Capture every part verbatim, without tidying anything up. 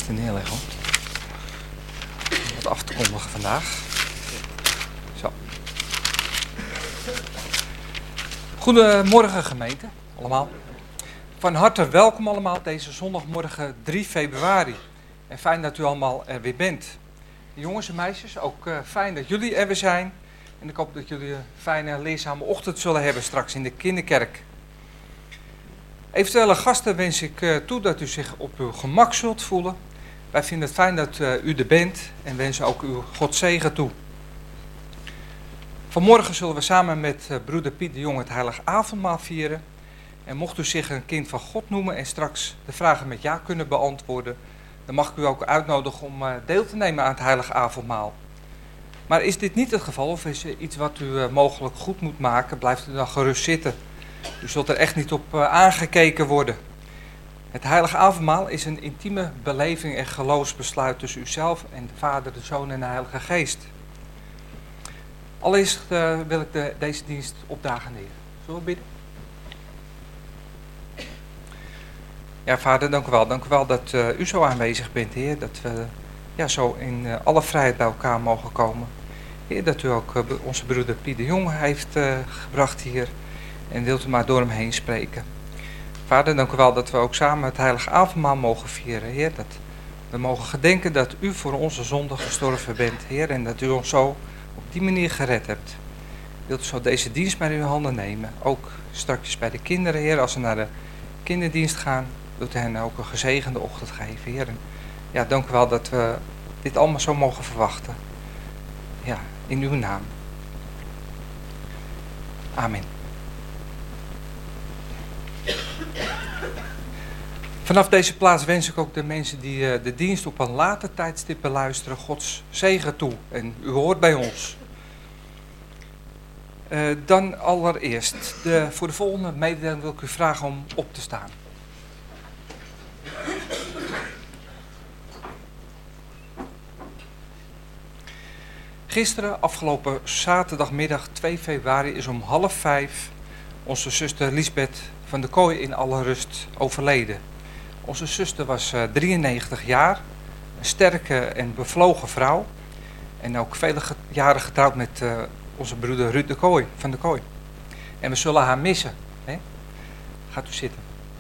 even neerleggen. Wat af te kondigen vandaag. Zo. Goedemorgen gemeente, allemaal. Van harte welkom allemaal deze zondagmorgen drie februari. En fijn dat u allemaal er weer bent. Jongens en meisjes, ook uh, fijn dat jullie er weer zijn. En ik hoop dat jullie een fijne, leerzame ochtend zullen hebben straks in de kinderkerk. Eventuele gasten wens ik uh, toe dat u zich op uw gemak zult voelen. Wij vinden het fijn dat uh, u er bent en wensen ook uw God zegen toe. Vanmorgen zullen we samen met uh, broeder Piet de Jong het heilig avondmaal vieren. En mocht u zich een kind van God noemen en straks de vragen met ja kunnen beantwoorden, dan mag ik u ook uitnodigen om uh, deel te nemen aan het heilig avondmaal. Maar is dit niet het geval of is er iets wat u uh, mogelijk goed moet maken, blijft u dan gerust zitten. U zult er echt niet op uh, aangekeken worden. Het heilige avondmaal is een intieme beleving en geloofsbesluit tussen uzelf en de Vader, de Zoon en de Heilige Geest. Allereerst uh, wil ik de, deze dienst opdagen neer. Zullen we bidden? Ja, Vader, dank u wel. Dank u wel dat uh, u zo aanwezig bent, Heer. Dat we ja, zo in uh, alle vrijheid bij elkaar mogen komen. Heer, dat u ook uh, onze broeder Piet de Jong heeft uh, gebracht hier. En wilt u maar door hem heen spreken. Vader, dank u wel dat we ook samen het heilige avondmaal mogen vieren, Heer. Dat we mogen gedenken dat u voor onze zonde gestorven bent, Heer. En dat u ons zo op die manier gered hebt. Wilt u zo deze dienst maar in uw handen nemen. Ook straks bij de kinderen, Heer, als ze naar de kinderdienst gaan. Wilt u hen ook een gezegende ochtend geven, Heer. En ja, dank u wel dat we dit allemaal zo mogen verwachten. Ja, in uw naam. Amen. Vanaf deze plaats wens ik ook de mensen die uh, de dienst op een later tijdstip beluisteren Gods zegen toe. En u hoort bij ons. Uh, dan allereerst, de, voor de volgende mededeling wil ik u vragen om op te staan. Gisteren, afgelopen zaterdagmiddag twee februari, is om half vijf onze zuster Liesbeth van de Kooi in alle rust overleden. Onze zuster was uh, drieënnegentig jaar, een sterke en bevlogen vrouw. En ook vele ge- jaren getrouwd met uh, onze broeder Ruud de Kooi, van de Kooi. En we zullen haar missen. Hè? Gaat u zitten.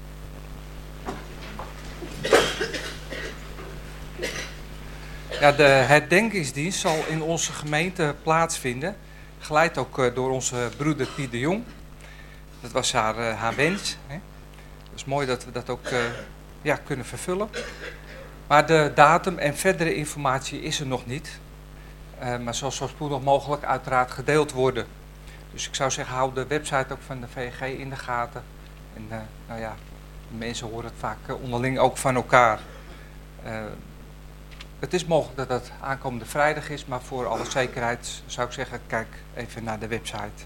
Ja, de herdenkingsdienst zal in onze gemeente plaatsvinden. Geleid ook uh, door onze broeder Piet de Jong. Dat was haar, uh, haar wens. Hè? Het is mooi dat we dat ook uh, ja, kunnen vervullen. Maar de datum en verdere informatie is er nog niet. Uh, maar zal zo spoedig mogelijk uiteraard gedeeld worden. Dus ik zou zeggen, hou de website ook van de V G in de gaten. En uh, nou ja, de mensen horen het vaak uh, onderling ook van elkaar. Uh, het is mogelijk dat het aankomende vrijdag is, maar voor alle zekerheid zou ik zeggen, kijk even naar de website.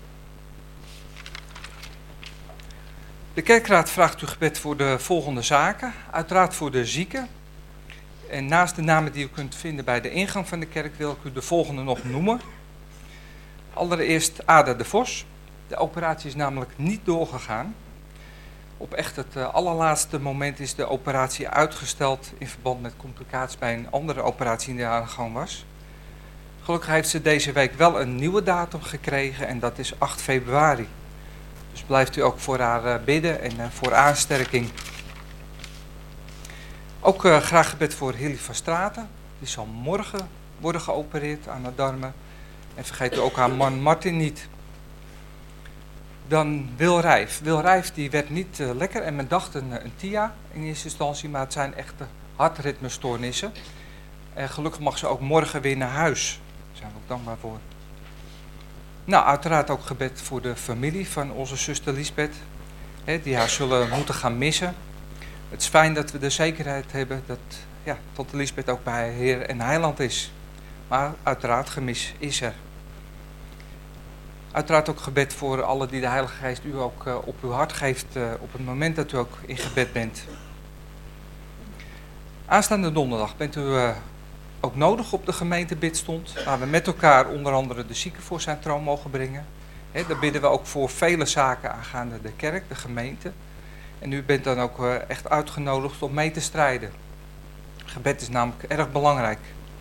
De kerkraad vraagt uw gebed voor de volgende zaken. Uiteraard voor de zieken. En naast de namen die u kunt vinden bij de ingang van de kerk wil ik u de volgende nog noemen. Allereerst Ada de Vos. De operatie is namelijk niet doorgegaan. Op echt het uh, allerlaatste moment is de operatie uitgesteld in verband met complicaties bij een andere operatie die aan de gang was. Gelukkig heeft ze deze week wel een nieuwe datum gekregen en dat is acht februari. Dus blijft u ook voor haar uh, bidden en uh, voor aansterking. Ook uh, graag gebed voor Hilly van Straten. Die zal morgen worden geopereerd aan de darmen. En vergeet u ook haar man Martin niet. Dan Wil Rijf. Wil Rijf die werd niet uh, lekker en men dacht een, een T I A in eerste instantie, maar het zijn echte hartritmestoornissen. En gelukkig mag ze ook morgen weer naar huis. Daar zijn we ook dankbaar voor. Nou, uiteraard ook gebed voor de familie van onze zuster Liesbeth, hè, die haar zullen moeten gaan missen. Het is fijn dat we de zekerheid hebben dat ja, tante Liesbeth ook bij Heer en Heiland is. Maar uiteraard gemis is er. Uiteraard ook gebed voor alle die de Heilige Geest u ook uh, op uw hart geeft uh, op het moment dat u ook in gebed bent. Aanstaande donderdag bent u uh, ook nodig op de gemeentebidstond, waar we met elkaar onder andere de zieken voor zijn troon mogen brengen. He, daar bidden we ook voor vele zaken aangaande de kerk, de gemeente. En u bent dan ook uh, echt uitgenodigd om mee te strijden. Gebed is namelijk erg belangrijk.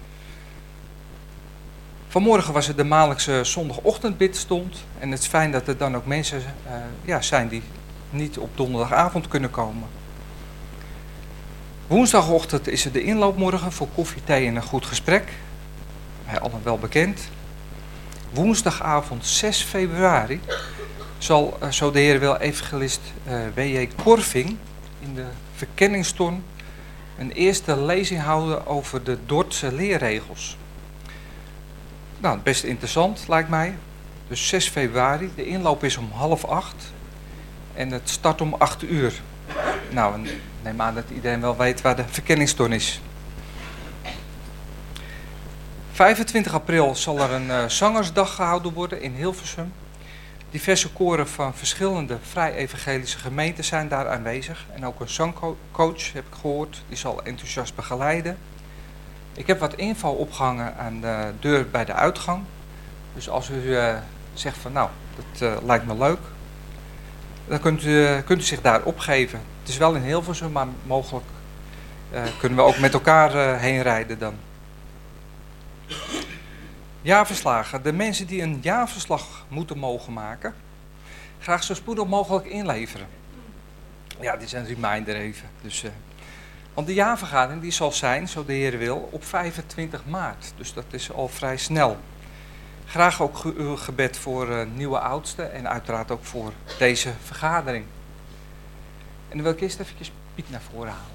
Vanmorgen was het de maandelijkse zondagochtendbidstond. En het is fijn dat er dan ook mensen uh, ja, zijn die niet op donderdagavond kunnen komen. Woensdagochtend is er de inloopmorgen voor koffie, thee en een goed gesprek. Wij allen wel bekend. Woensdagavond zes februari zal, uh, zo de Heer wil, evangelist uh, W J Korving in de verkenningstorm een eerste lezing houden over de Dordtse leerregels. Nou, best interessant lijkt mij. Dus zes februari, de inloop is om half acht en het start om acht uur. Nou, ik neem aan dat iedereen wel weet waar de verkenningstorm is. vijfentwintig april zal er een uh, zangersdag gehouden worden in Hilversum. Diverse koren van verschillende vrij-evangelische gemeenten zijn daar aanwezig. En ook een zangcoach, heb ik gehoord, die zal enthousiast begeleiden. Ik heb wat info opgehangen aan de deur bij de uitgang. Dus als u uh, zegt van nou, dat uh, lijkt me leuk, dan kunt u, uh, kunt u zich daar opgeven. Het is wel in Hilversum, maar mogelijk uh, kunnen we ook met elkaar uh, heen rijden dan. Jaarverslagen. De mensen die een jaarverslag moeten mogen maken, graag zo spoedig mogelijk inleveren. Ja, dit is een reminder even. Dus, uh, want de jaarvergadering die zal zijn, zo de Heer wil, op vijfentwintig maart. Dus dat is al vrij snel. Graag ook ge- uw gebed voor uh, nieuwe oudsten en uiteraard ook voor deze vergadering. En dan wil ik eerst even Piet naar voren halen.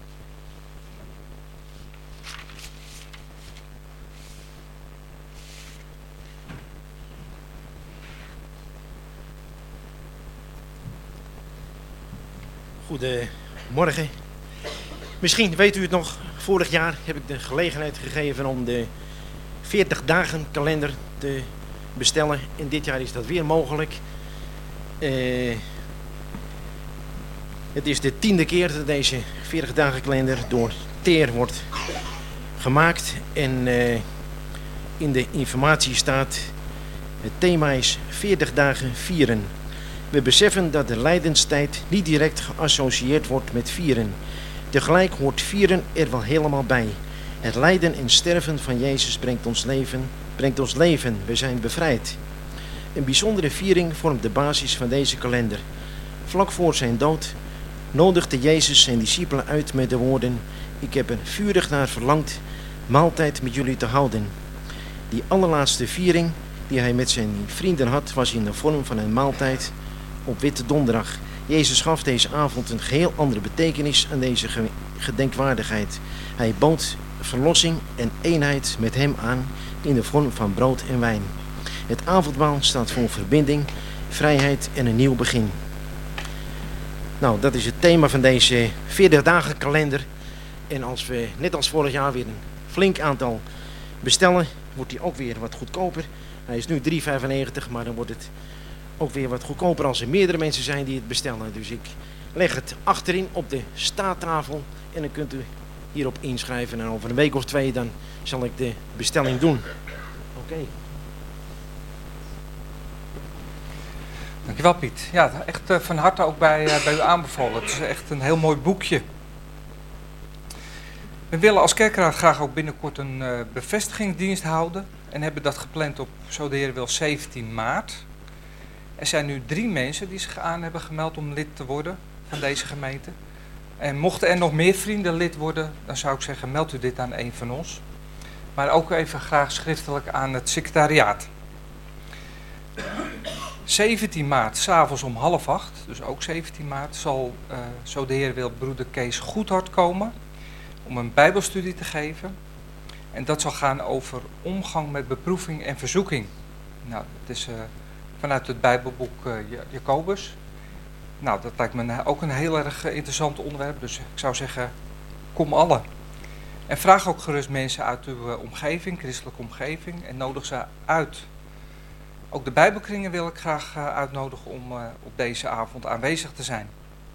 Goedemorgen. Misschien weet u het nog, vorig jaar heb ik de gelegenheid gegeven om de veertig dagen kalender te bestellen. En dit jaar is dat weer mogelijk. Uh, het is de tiende keer dat deze veertig dagen kalender door Teer wordt gemaakt. En uh, in de informatie staat, het thema is veertig dagen vieren. We beseffen dat de lijdenstijd niet direct geassocieerd wordt met vieren. Tegelijk hoort vieren er wel helemaal bij. Het lijden en sterven van Jezus brengt ons leven, brengt ons leven. We zijn bevrijd. Een bijzondere viering vormt de basis van deze kalender. Vlak voor zijn dood nodigde Jezus zijn discipelen uit met de woorden: ik heb er vurig naar verlangd maaltijd met jullie te houden. Die allerlaatste viering die hij met zijn vrienden had, was in de vorm van een maaltijd op Witte Donderdag. Jezus gaf deze avond een geheel andere betekenis aan deze gedenkwaardigheid. Hij bood verlossing en eenheid met hem aan in de vorm van brood en wijn. Het avondmaal staat voor verbinding, vrijheid en een nieuw begin. Nou, dat is het thema van deze veertig dagen kalender. En als we, net als vorig jaar, weer een flink aantal bestellen, wordt die ook weer wat goedkoper. Hij is nu drie vijfennegentig, maar dan wordt het ook weer wat goedkoper als er meerdere mensen zijn die het bestellen. Dus ik leg het achterin op de staattafel en dan kunt u hierop inschrijven. En over een week of twee dan zal ik de bestelling doen. Oké. Okay. Dankjewel Piet. Ja, echt uh, van harte ook bij, uh, bij u aanbevolen. Het is echt een heel mooi boekje. We willen als kerkraad graag ook binnenkort een uh, bevestigingsdienst houden. En hebben dat gepland op, zo de Heer wil, zeventien maart. Er zijn nu drie mensen die zich aan hebben gemeld om lid te worden van deze gemeente. En mochten er nog meer vrienden lid worden, dan zou ik zeggen, meld u dit aan een van ons. Maar ook even graag schriftelijk aan het secretariaat. zeventien maart, 's avonds om half acht, dus ook zeventien maart, zal, uh, zo de Heer wil, broeder Kees Goedhart komen om een bijbelstudie te geven. En dat zal gaan over omgang met beproeving en verzoeking. Nou, het is uh, vanuit het Bijbelboek uh, Jacobus. Nou, dat lijkt me ook een heel erg interessant onderwerp, dus ik zou zeggen, kom allen. En vraag ook gerust mensen uit uw uh, omgeving, christelijke omgeving, en nodig ze uit. Ook de Bijbelkringen wil ik graag uh, uitnodigen om uh, op deze avond aanwezig te zijn.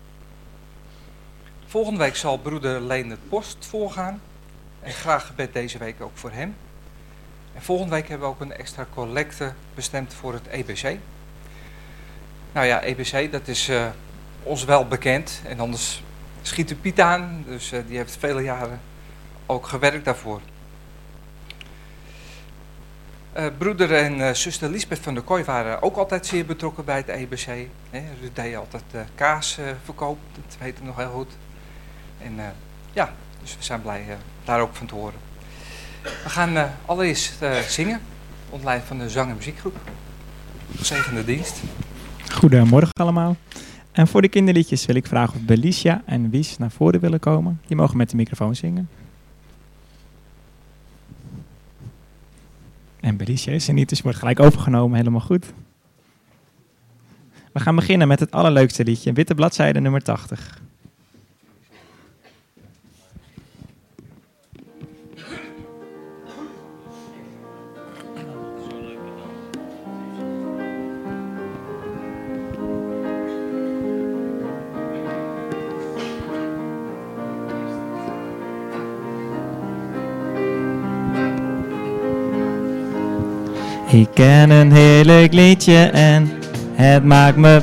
Volgende week zal broeder Leendert Post voorgaan. En graag gebed deze week ook voor hem. En volgende week hebben we ook een extra collecte bestemd voor het E B C. Nou ja, E B C, dat is uh, ons wel bekend. En anders schiet u Piet aan. Dus uh, die heeft vele jaren ook gewerkt daarvoor. Uh, broeder en uh, zuster Lisbeth van der Kooi waren ook altijd zeer betrokken bij het E B C. Hè. Ruud deed altijd uh, kaas uh, verkoop, dat weten we nog heel goed. En uh, ja, dus we zijn blij uh, daar ook van te horen. We gaan uh, allereerst uh, zingen, onder leiding van de zang- en muziekgroep. Gezegende dienst. Goedemorgen allemaal. En voor de kinderliedjes wil ik vragen of Belicia en Wies naar voren willen komen. Die mogen met de microfoon zingen. En Belicia is er niet, dus wordt gelijk overgenomen. Helemaal goed. We gaan beginnen met het allerleukste liedje. Witte bladzijde nummer tachtig. Ik ken een heerlijk liedje en het maakt me...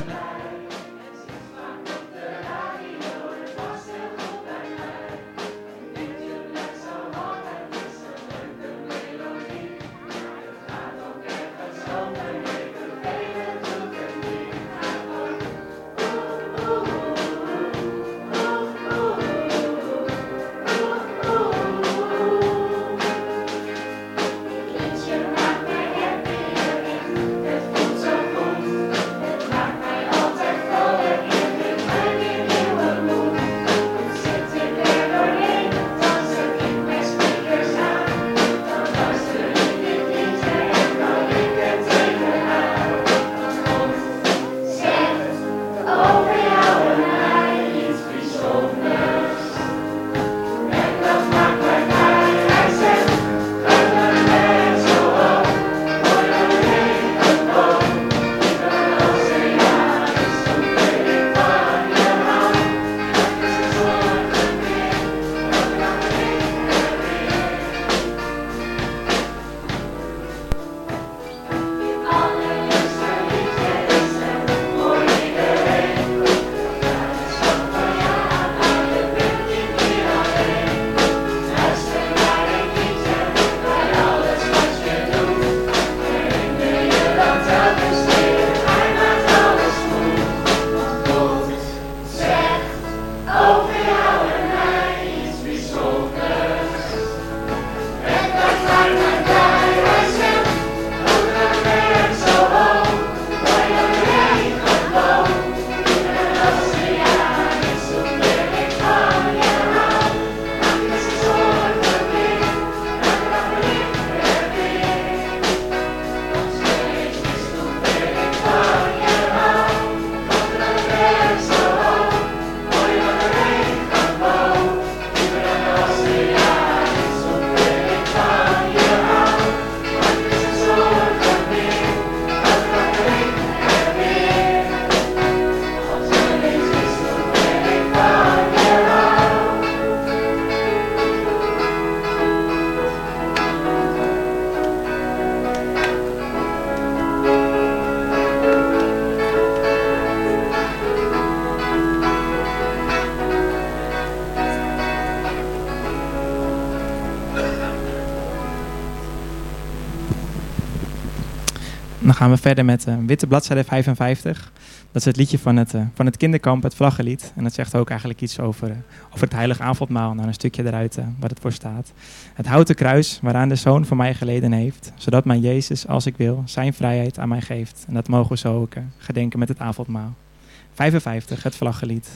Dan gaan we verder met uh, Witte bladzijde vijfenvijftig. Dat is het liedje van het, uh, van het kinderkamp, het vlaggenlied. En dat zegt ook eigenlijk iets over, uh, over het heilige avondmaal. Nou, een stukje eruit uh, waar het voor staat. Het houten kruis waaraan de Zoon voor mij geleden heeft. Zodat mijn Jezus, als ik wil, zijn vrijheid aan mij geeft. En dat mogen we zo ook uh, gedenken met het avondmaal. vijfenvijftig, het vlaggenlied.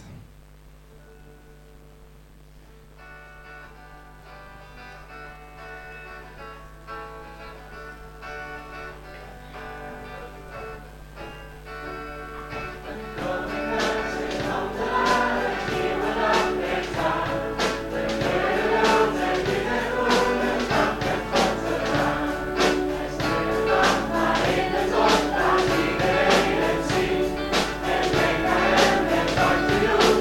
You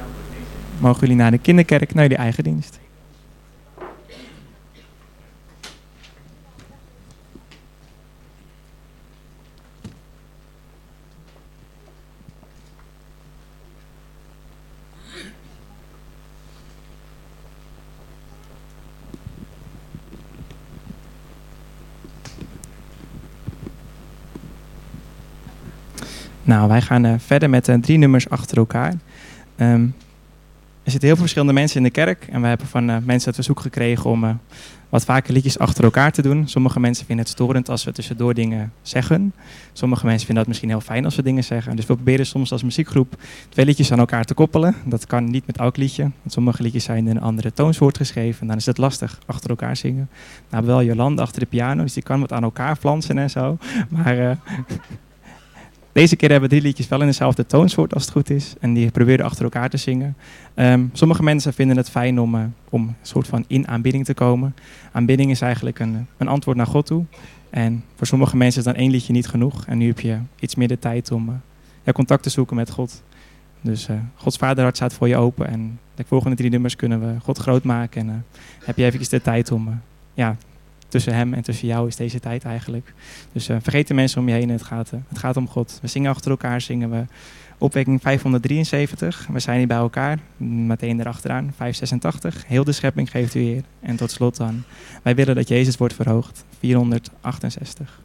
Mogen jullie naar de kinderkerk, naar jullie eigen dienst. Nou, wij gaan uh, verder met uh, drie nummers achter elkaar. Um, er zitten heel veel verschillende mensen in de kerk. En we hebben van uh, mensen het verzoek gekregen om uh, wat vaker liedjes achter elkaar te doen. Sommige mensen vinden het storend als we tussendoor dingen zeggen. Sommige mensen vinden het misschien heel fijn als we dingen zeggen. Dus we proberen soms als muziekgroep twee liedjes aan elkaar te koppelen. Dat kan niet met elk liedje. Want sommige liedjes zijn in een andere toonsoort geschreven. En dan is het lastig achter elkaar zingen. Nou hebben we wel Jolanda achter de piano, dus die kan wat aan elkaar flansen en zo. Maar... Uh, Deze keer hebben we drie liedjes wel in dezelfde toonsoort als het goed is. En die proberen achter elkaar te zingen. Um, sommige mensen vinden het fijn om, uh, om een soort van in aanbidding te komen. Aanbidding is eigenlijk een, een antwoord naar God toe. En voor sommige mensen is dan één liedje niet genoeg. En nu heb je iets meer de tijd om uh, ja, contact te zoeken met God. Dus uh, Gods vaderhart staat voor je open. En de volgende drie nummers kunnen we God groot maken. En uh, heb je even de tijd om... Uh, ja, tussen hem en tussen jou is deze tijd eigenlijk. Dus uh, vergeet de mensen om je heen. Het gaat, uh, het gaat om God. We zingen achter elkaar, zingen we opwekking vijfhonderddrieënzeventig. We zijn hier bij elkaar, meteen erachteraan, vijfhonderdzesentachtig. Heel de schepping geeft u eer. En tot slot dan, wij willen dat Jezus wordt verhoogd, vierhonderdachtenzestig.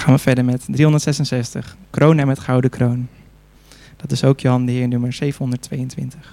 gaan we verder met driehonderdzesenzestig. Kroon hem met gouden kroon. Dat is ook Johan de Heer nummer zevenhonderdtweeëntwintig.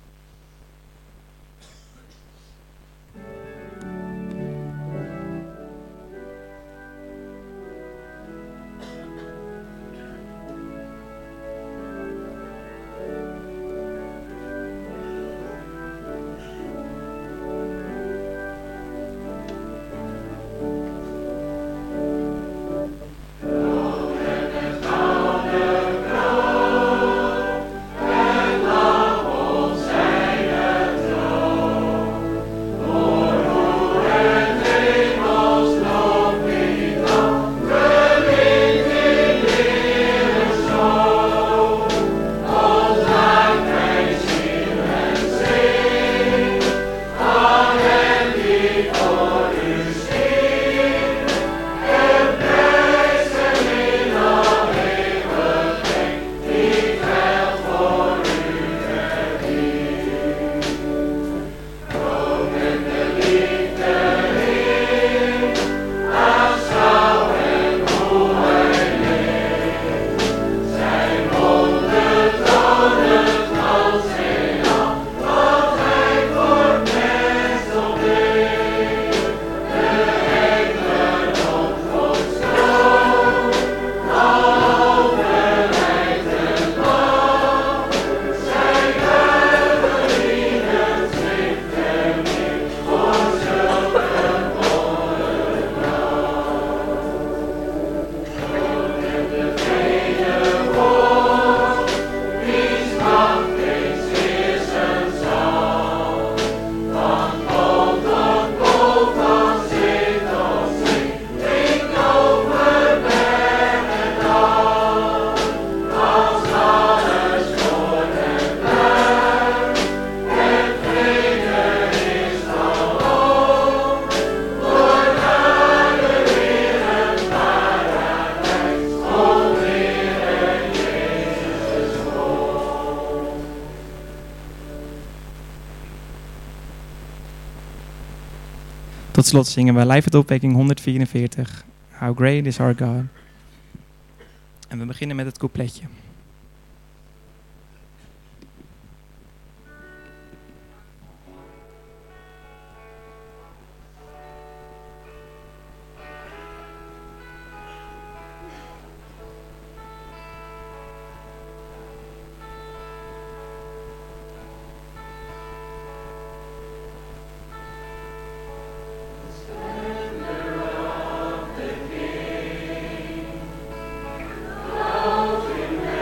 Tot slot zingen we Live at Opwekking honderdvierenveertig. How great is our God. En we beginnen met het coupletje. Ultimate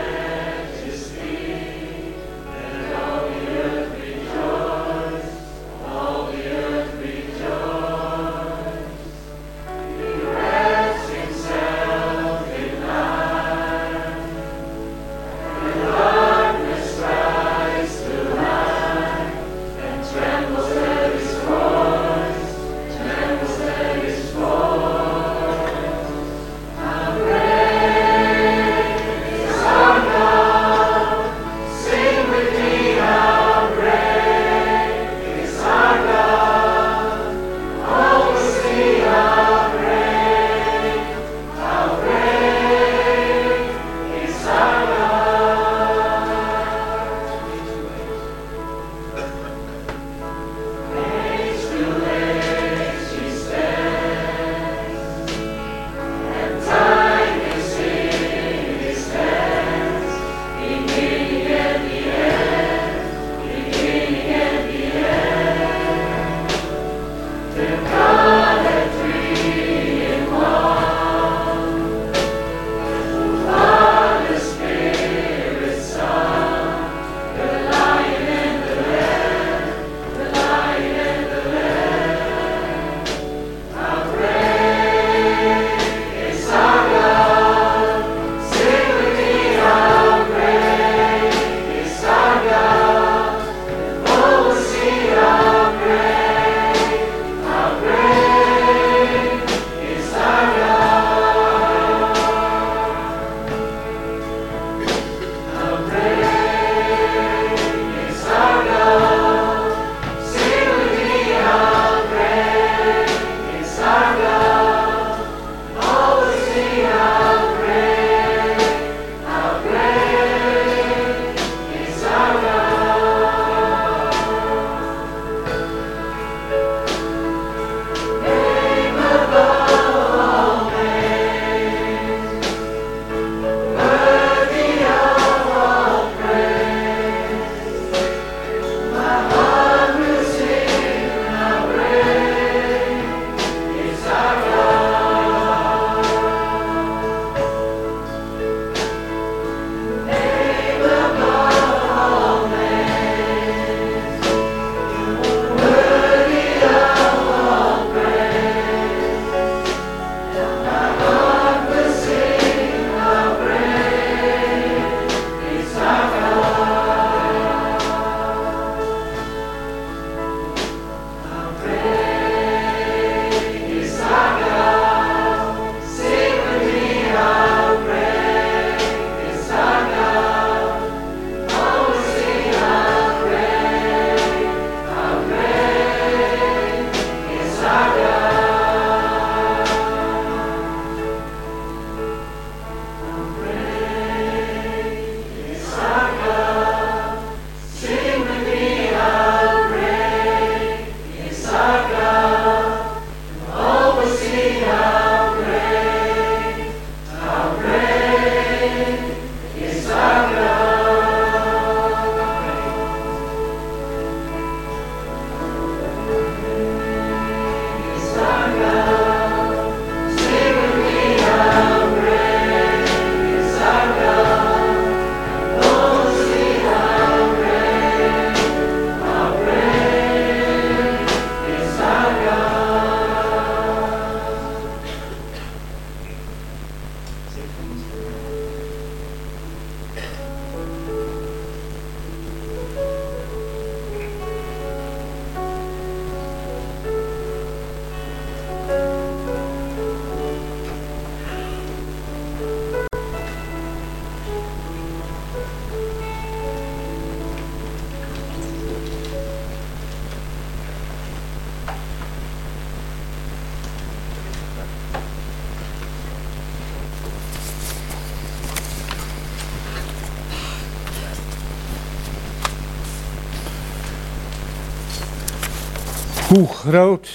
Hoe groot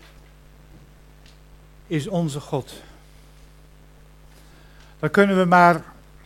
is onze God? Dan kunnen we maar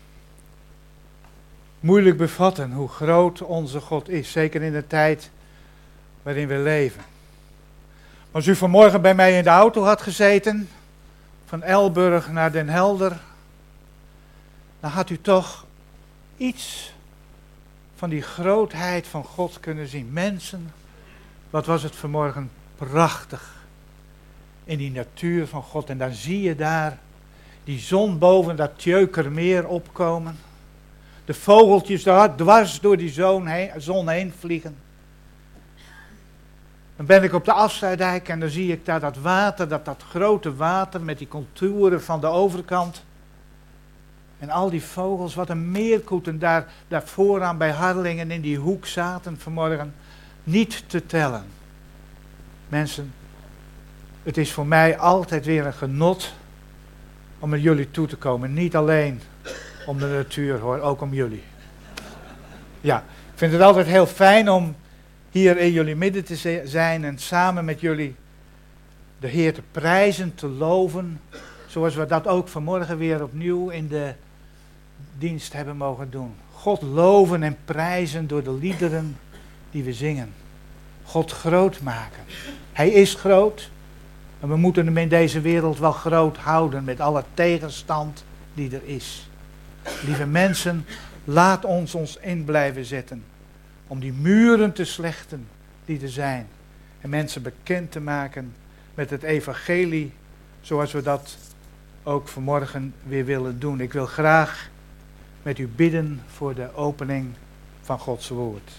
moeilijk bevatten hoe groot onze God is. Zeker in de tijd waarin we leven. Als u vanmorgen bij mij in de auto had gezeten, van Elburg naar Den Helder, dan had u toch iets van die grootheid van God kunnen zien. Mensen, wat was het vanmorgen prachtig in die natuur van God. En dan zie je daar die zon boven dat Tjeukermeer opkomen. De vogeltjes daar dwars door die zon heen, zon heen vliegen. Dan ben ik op de Afsluitdijk en dan zie ik daar dat water, dat, dat grote water met die contouren van de overkant. En al die vogels, wat een meerkoeten daar, daar vooraan bij Harlingen in die hoek zaten vanmorgen. Niet te tellen. Mensen, het is voor mij altijd weer een genot om naar jullie toe te komen. Niet alleen om de natuur hoor, ook om jullie. Ja, ik vind het altijd heel fijn om hier in jullie midden te zijn en samen met jullie de Heer te prijzen, te loven. Zoals we dat ook vanmorgen weer opnieuw in de dienst hebben mogen doen. God loven en prijzen door de liederen die we zingen. God groot maken. Hij is groot. En we moeten hem in deze wereld wel groot houden met alle tegenstand die er is. Lieve mensen, laat ons ons in blijven zetten. Om die muren te slechten die er zijn. En mensen bekend te maken met het evangelie. Zoals we dat ook vanmorgen weer willen doen. Ik wil graag met u bidden voor de opening van Gods woord.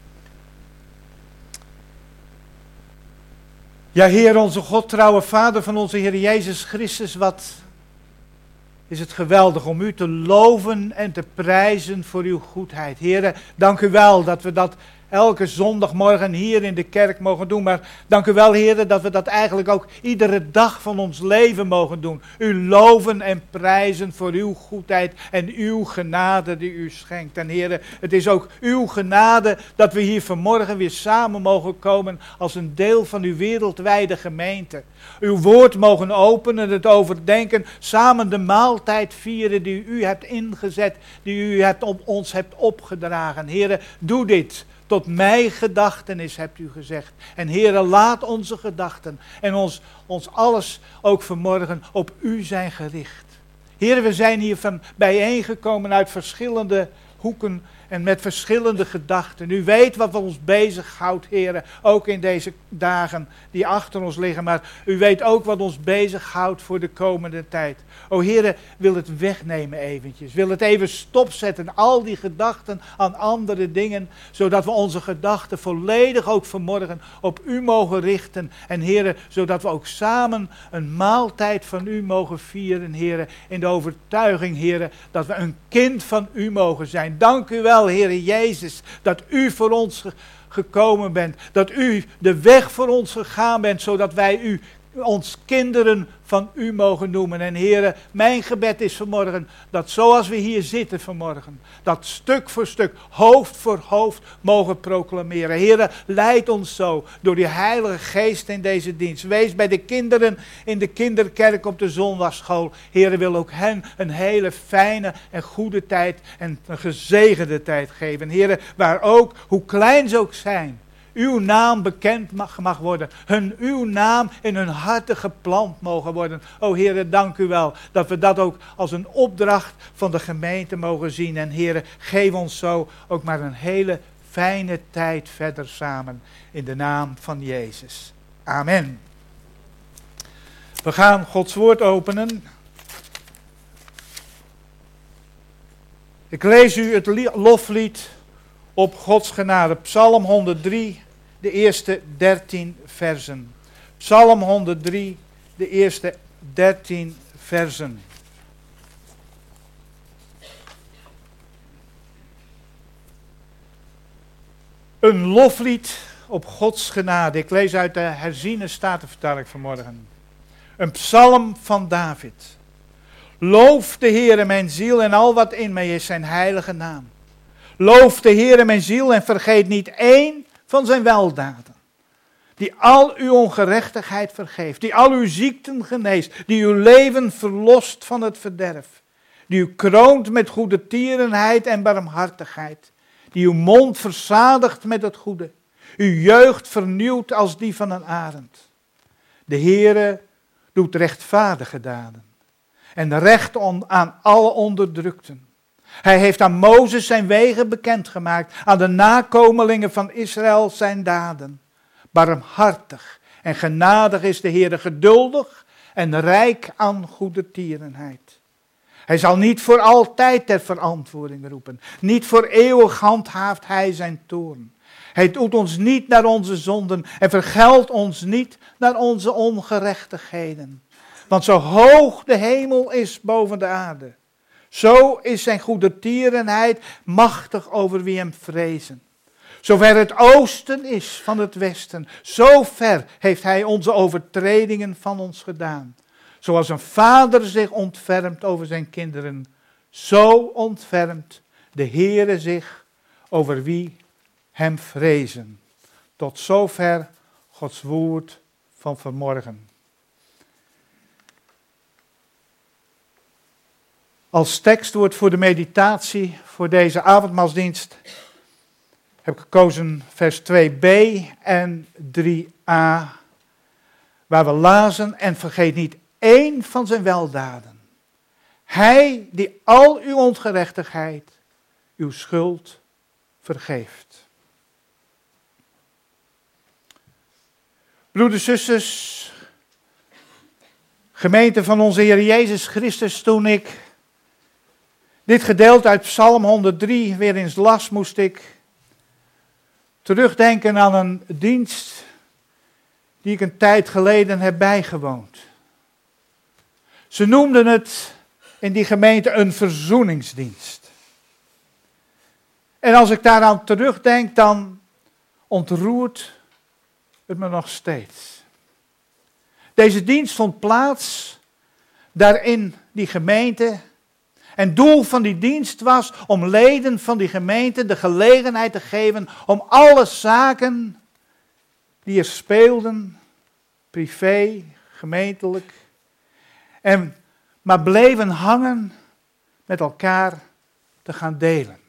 Ja, Heer, onze God, trouwe Vader van onze Heer Jezus Christus, wat is het geweldig om u te loven en te prijzen voor uw goedheid. Heer, dank u wel dat we dat elke zondagmorgen hier in de kerk mogen doen. Maar dank u wel, Heer, dat we dat eigenlijk ook iedere dag van ons leven mogen doen. U loven en prijzen voor uw goedheid en uw genade die u schenkt. En Heer, het is ook uw genade dat we hier vanmorgen weer samen mogen komen als een deel van uw wereldwijde gemeente. Uw woord mogen openen, het overdenken, samen de maaltijd vieren die u hebt ingezet, die u hebt op ons hebt opgedragen. Heer, doe dit. Tot mijn gedachtenis hebt u gezegd. En Heere, laat onze gedachten en ons, ons alles ook vanmorgen op u zijn gericht. Heere, we zijn hier van bijeengekomen uit verschillende hoeken en met verschillende gedachten. U weet wat ons bezighoudt, Heere, ook in deze dagen die achter ons liggen. Maar u weet ook wat ons bezighoudt voor de komende tijd. O Heere, wil het wegnemen eventjes. Wil het even stopzetten, al die gedachten aan andere dingen. Zodat we onze gedachten volledig ook vanmorgen op u mogen richten. En Heere, zodat we ook samen een maaltijd van u mogen vieren, Heere. In de overtuiging, Heere, dat we een kind van u mogen zijn. Dank u wel. wel, Heere Jezus, dat u voor ons ge- gekomen bent. Dat u de weg voor ons gegaan bent, zodat wij u, ons kinderen van u mogen noemen. En Heere, mijn gebed is vanmorgen dat zoals we hier zitten vanmorgen, dat stuk voor stuk, hoofd voor hoofd mogen proclameren. Heere, leid ons zo door die Heilige Geest in deze dienst. Wees bij de kinderen in de kinderkerk op de zondagschool. Heere, wil ook hen een hele fijne en goede tijd en een gezegende tijd geven. Heere, waar ook, hoe klein ze ook zijn, uw naam bekend mag, mag worden. Hun, uw naam in hun harten geplant mogen worden. O Heere, dank u wel dat we dat ook als een opdracht van de gemeente mogen zien. En Heere, geef ons zo ook maar een hele fijne tijd verder samen. In de naam van Jezus. Amen. We gaan Gods woord openen. Ik lees u het li- loflied op Gods genade. Psalm honderddrie. De eerste dertien versen. Psalm honderddrie, de eerste dertien versen. Een loflied op Gods genade. Ik lees uit de herziene statenvertaling vanmorgen. Een psalm van David. Loof de Heere mijn ziel en al wat in mij is zijn heilige naam. Loof de Heere mijn ziel en vergeet niet één van zijn weldaden, die al uw ongerechtigheid vergeeft, die al uw ziekten geneest, die uw leven verlost van het verderf, die u kroont met goede tierenheid en barmhartigheid, die uw mond verzadigt met het goede, uw jeugd vernieuwt als die van een arend. De Heere doet rechtvaardige daden en recht on, aan alle onderdrukten. Hij heeft aan Mozes zijn wegen bekendgemaakt, aan de nakomelingen van Israël zijn daden. Barmhartig en genadig is de Heere, geduldig en rijk aan goede tierenheid. Hij zal niet voor altijd ter verantwoording roepen, niet voor eeuwig handhaaft hij zijn toorn. Hij doet ons niet naar onze zonden en vergeldt ons niet naar onze ongerechtigheden. Want zo hoog de hemel is boven de aarde, zo is zijn goede tierenheid machtig over wie hem vrezen. Zover het oosten is van het westen, zo ver heeft hij onze overtredingen van ons gedaan. Zoals een vader zich ontfermt over zijn kinderen, zo ontfermt de Heere zich over wie hem vrezen. Tot zover Gods woord van vanmorgen. Als tekstwoord voor de meditatie voor deze avondmaalsdienst heb ik gekozen vers twee b en drie a, waar we lazen: en vergeet niet één van zijn weldaden. Hij die al uw ongerechtigheid, uw schuld vergeeft. Broeders, zusters, gemeente van onze Heer Jezus Christus, toen ik dit gedeelte uit Psalm honderddrie weer eens las, moest ik terugdenken aan een dienst die ik een tijd geleden heb bijgewoond. Ze noemden het in die gemeente een verzoeningsdienst. En als ik daaraan terugdenk, dan ontroert het me nog steeds. Deze dienst vond plaats daar in die gemeente. En doel van die dienst was om leden van die gemeente de gelegenheid te geven om alle zaken die er speelden, privé, gemeentelijk, en maar bleven hangen, met elkaar te gaan delen.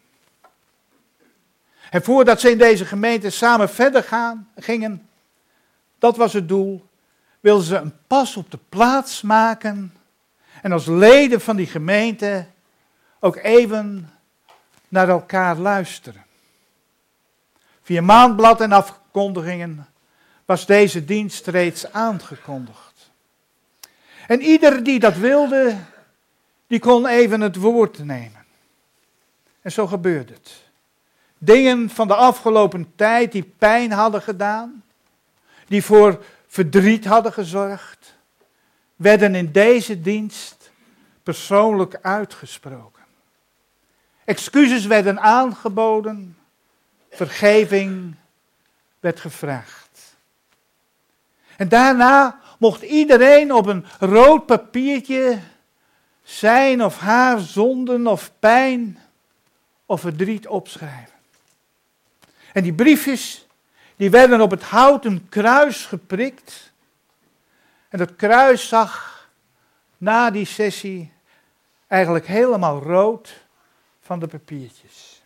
En voordat ze in deze gemeente samen verder gaan, gingen, dat was het doel, wilden ze een pas op de plaats maken en als leden van die gemeente ook even naar elkaar luisteren. Via maandblad en afkondigingen was deze dienst reeds aangekondigd. En ieder die dat wilde, die kon even het woord nemen. En zo gebeurde het. Dingen van de afgelopen tijd die pijn hadden gedaan, die voor verdriet hadden gezorgd, werden in deze dienst persoonlijk uitgesproken. Excuses werden aangeboden. Vergeving werd gevraagd. En daarna mocht iedereen op een rood papiertje zijn of haar zonden of pijn of verdriet opschrijven. En die briefjes, die werden op het houten kruis geprikt. En dat kruis zag na die sessie eigenlijk helemaal rood van de papiertjes.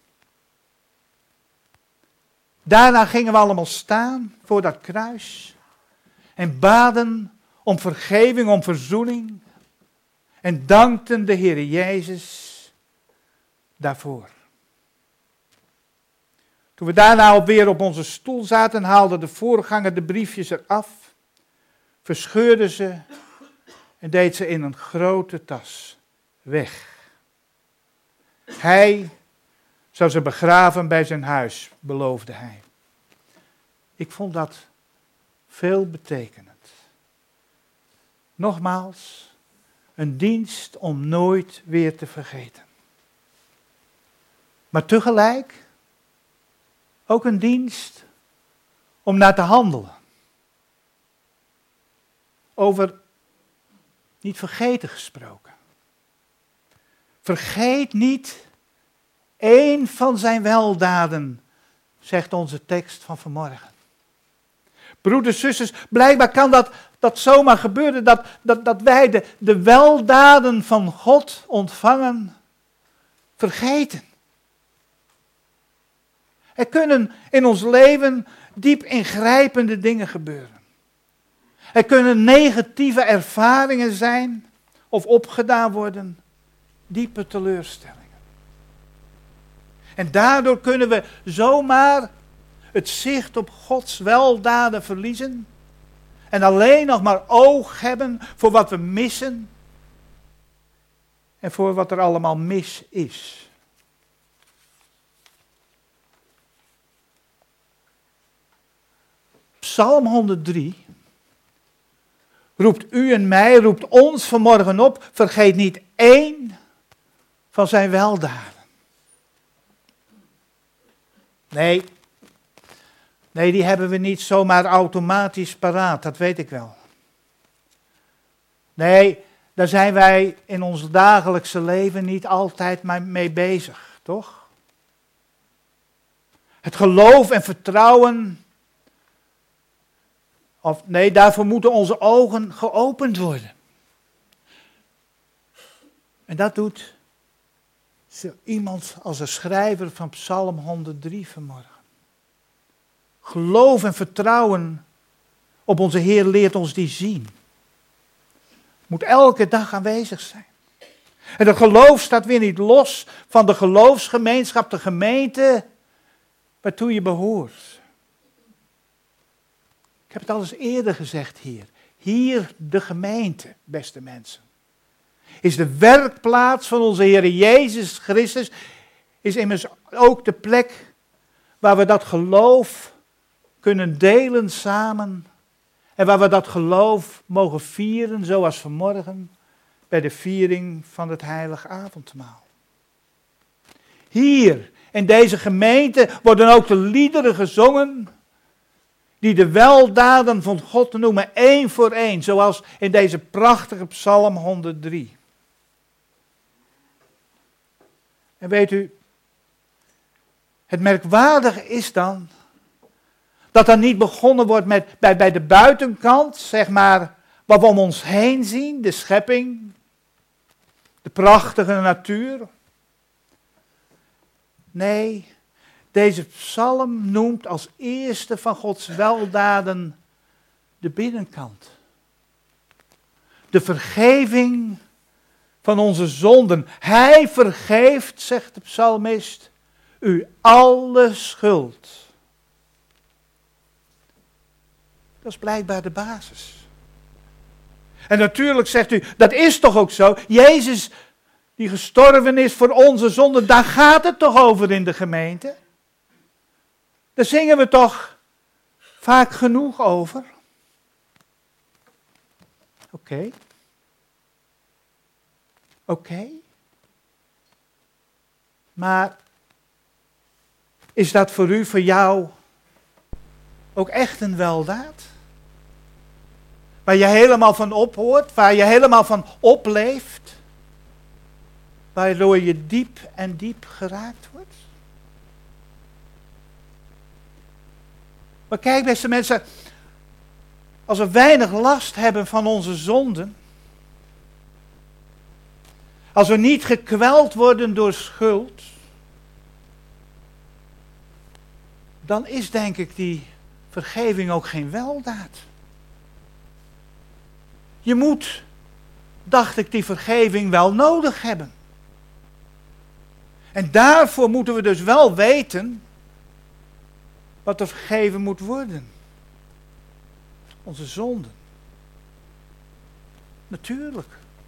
Daarna gingen we allemaal staan voor dat kruis en baden om vergeving, om verzoening en dankten de Heer Jezus daarvoor. Toen we daarna op weer op onze stoel zaten, haalde de voorganger de briefjes eraf, verscheurde ze en deed ze in een grote tas weg. Hij zou ze begraven bij zijn huis, beloofde hij. Ik vond dat veelbetekenend. Nogmaals, een dienst om nooit weer te vergeten. Maar tegelijk ook een dienst om naar te handelen. Over niet vergeten gesproken. Vergeet niet één van zijn weldaden, zegt onze tekst van vanmorgen. Broeders, zusters, blijkbaar kan dat, dat zomaar gebeuren, dat, dat, dat wij de, de weldaden van God ontvangen, vergeten. Er kunnen in ons leven diep ingrijpende dingen gebeuren. Er kunnen negatieve ervaringen zijn of opgedaan worden, diepe teleurstellingen. En daardoor kunnen we zomaar het zicht op Gods weldaden verliezen en alleen nog maar oog hebben voor wat we missen en voor wat er allemaal mis is. Psalm honderddrie roept u en mij, roept ons vanmorgen op, vergeet niet één van zijn weldaden. Nee, nee, die hebben we niet zomaar automatisch paraat, dat weet ik wel. Nee, daar zijn wij in ons dagelijkse leven niet altijd mee bezig, toch? Het geloof en vertrouwen, of nee, daarvoor moeten onze ogen geopend worden. En dat doet zo iemand als de schrijver van Psalm honderddrie vanmorgen. Geloof en vertrouwen op onze Heer leert ons die zien. Moet elke dag aanwezig zijn. En dat geloof staat weer niet los van de geloofsgemeenschap, de gemeente waartoe je behoort. Ik heb het al eens eerder gezegd hier. Hier de gemeente, beste mensen. Is de werkplaats van onze Heer Jezus Christus. Is immers ook de plek waar we dat geloof kunnen delen samen. En waar we dat geloof mogen vieren, zoals vanmorgen bij de viering van het heilige avondmaal. Hier in deze gemeente worden ook de liederen gezongen die de weldaden van God noemen, één voor één, zoals in deze prachtige Psalm honderddrie. En weet u, het merkwaardige is dan dat er niet begonnen wordt met, bij, bij de buitenkant, zeg maar, wat we om ons heen zien, de schepping, de prachtige natuur. Nee, deze psalm noemt als eerste van Gods weldaden de binnenkant. De vergeving van onze zonden. Hij vergeeft, zegt de psalmist, u alle schuld. Dat is blijkbaar de basis. En natuurlijk zegt u, dat is toch ook zo. Jezus die gestorven is voor onze zonden, daar gaat het toch over in de gemeente? Daar zingen we toch vaak genoeg over? Oké. Okay. Oké. Okay. Maar is dat voor u, voor jou ook echt een weldaad? Waar je helemaal van ophoort, waar je helemaal van opleeft, waardoor je diep en diep geraakt wordt? Maar kijk, beste mensen, als we weinig last hebben van onze zonden, als we niet gekweld worden door schuld, dan is denk ik die vergeving ook geen weldaad. Je moet, dacht ik, die vergeving wel nodig hebben. En daarvoor moeten we dus wel weten wat er vergeven moet worden. Onze zonden. Natuurlijk.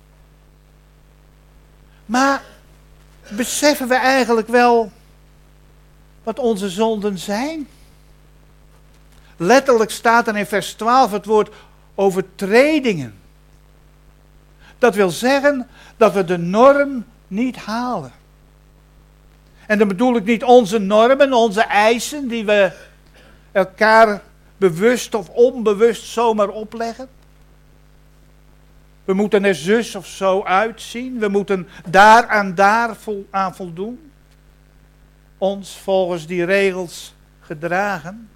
Maar beseffen we eigenlijk wel wat onze zonden zijn? Letterlijk staat er in vers twaalf het woord overtredingen. Dat wil zeggen dat we de norm niet halen. En dan bedoel ik niet onze normen, onze eisen die we elkaar bewust of onbewust zomaar opleggen. We moeten er zus of zo uitzien. We moeten daar en daar aan voldoen. Ons volgens die regels gedragen.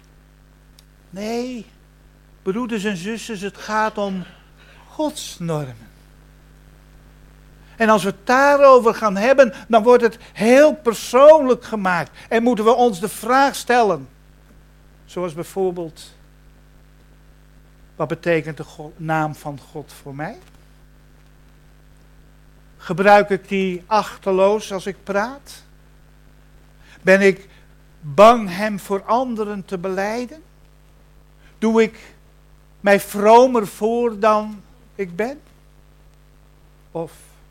Nee, broeders en zusters, het gaat om Gods normen. En als we het daarover gaan hebben, dan wordt het heel persoonlijk gemaakt. En moeten we ons de vraag stellen. Zoals bijvoorbeeld, wat betekent de God, naam van God voor mij? Gebruik ik die achteloos als ik praat? Ben ik bang hem voor anderen te belijden? Doe ik mij vromer voor dan ik ben? Of,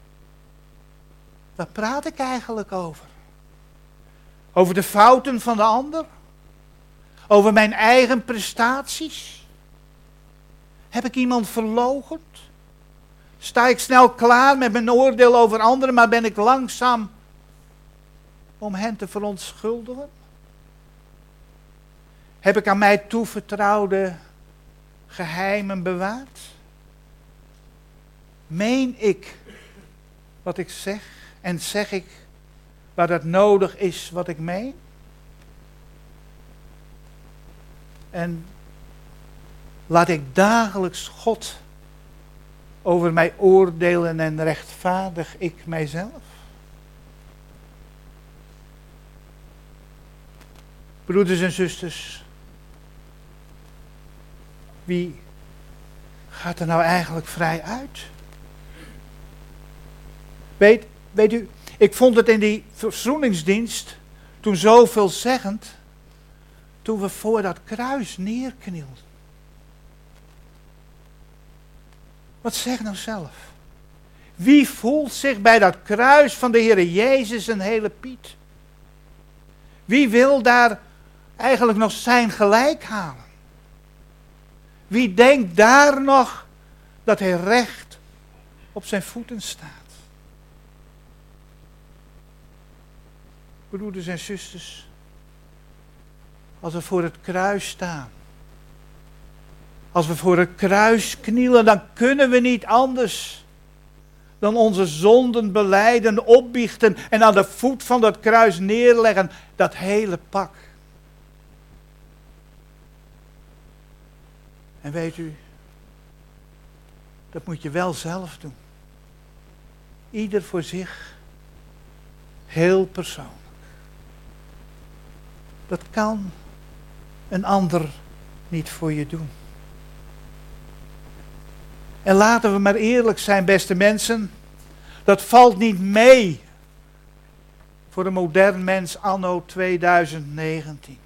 waar praat ik eigenlijk over? Over de fouten van de ander? Over mijn eigen prestaties? Heb ik iemand verloochend? Sta ik snel klaar met mijn oordeel over anderen, maar ben ik langzaam om hen te verontschuldigen? Heb ik aan mij toevertrouwde geheimen bewaard? Meen ik wat ik zeg en zeg ik waar het nodig is wat ik meen? En laat ik dagelijks God over mij oordelen en rechtvaardig ik mijzelf? Broeders en zusters, wie gaat er nou eigenlijk vrij uit? Weet, weet u, ik vond het in die verzoeningsdienst toen zo veelzeggend, toen we voor dat kruis neerknielden. Wat zeg nou zelf? Wie voelt zich bij dat kruis van de Heere Jezus een hele Piet? Wie wil daar eigenlijk nog zijn gelijk halen? Wie denkt daar nog dat hij recht op zijn voeten staat? Broeders en zusters, als we voor het kruis staan, als we voor het kruis knielen, dan kunnen we niet anders dan onze zonden belijden, opbiechten en aan de voet van dat kruis neerleggen, dat hele pak. En weet u, dat moet je wel zelf doen. Ieder voor zich, heel persoonlijk. Dat kan een ander niet voor je doen. En laten we maar eerlijk zijn, beste mensen. Dat valt niet mee voor een modern mens anno tweeduizend negentien.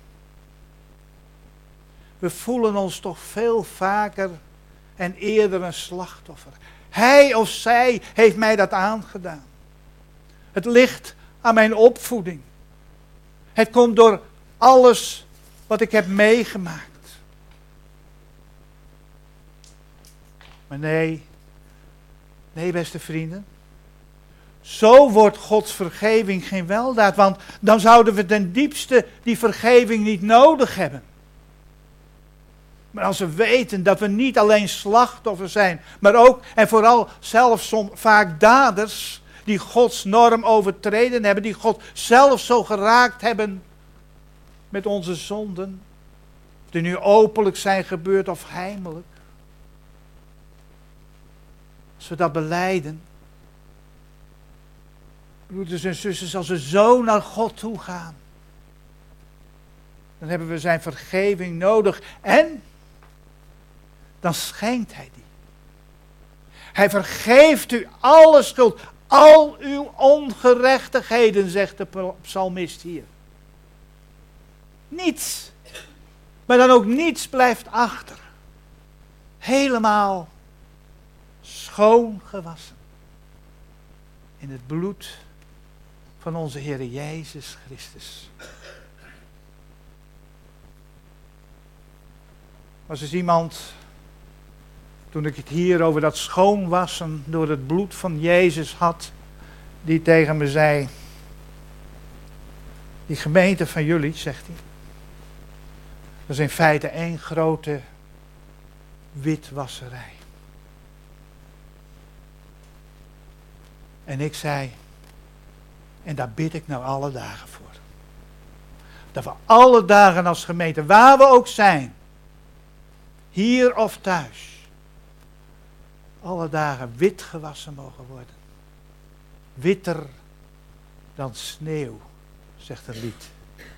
We voelen ons toch veel vaker en eerder een slachtoffer. Hij of zij heeft mij dat aangedaan. Het ligt aan mijn opvoeding. Het komt door alles wat ik heb meegemaakt. Maar nee, nee beste vrienden. Zo wordt Gods vergeving geen weldaad, want dan zouden we ten diepste die vergeving niet nodig hebben. Maar als we weten dat we niet alleen slachtoffers zijn, maar ook en vooral zelfs som, vaak daders die Gods norm overtreden hebben, die God zelf zo geraakt hebben met onze zonden, die nu openlijk zijn gebeurd of heimelijk. Als we dat belijden, broeders en zusters, als we zo naar God toe gaan, dan hebben we zijn vergeving nodig en dan schenkt hij die. Hij vergeeft u alle schuld, al uw ongerechtigheden, zegt de psalmist hier. Niets, maar dan ook niets blijft achter. Helemaal schoon gewassen in het bloed van onze Heer Jezus Christus. Was eens iemand, toen ik het hier over dat schoonwassen door het bloed van Jezus had, die tegen me zei, die gemeente van jullie, zegt hij, dat is in feite één grote witwasserij. En ik zei, en daar bid ik nou alle dagen voor. Dat we alle dagen als gemeente, waar we ook zijn, hier of thuis, alle dagen wit gewassen mogen worden. Witter dan sneeuw, zegt een lied.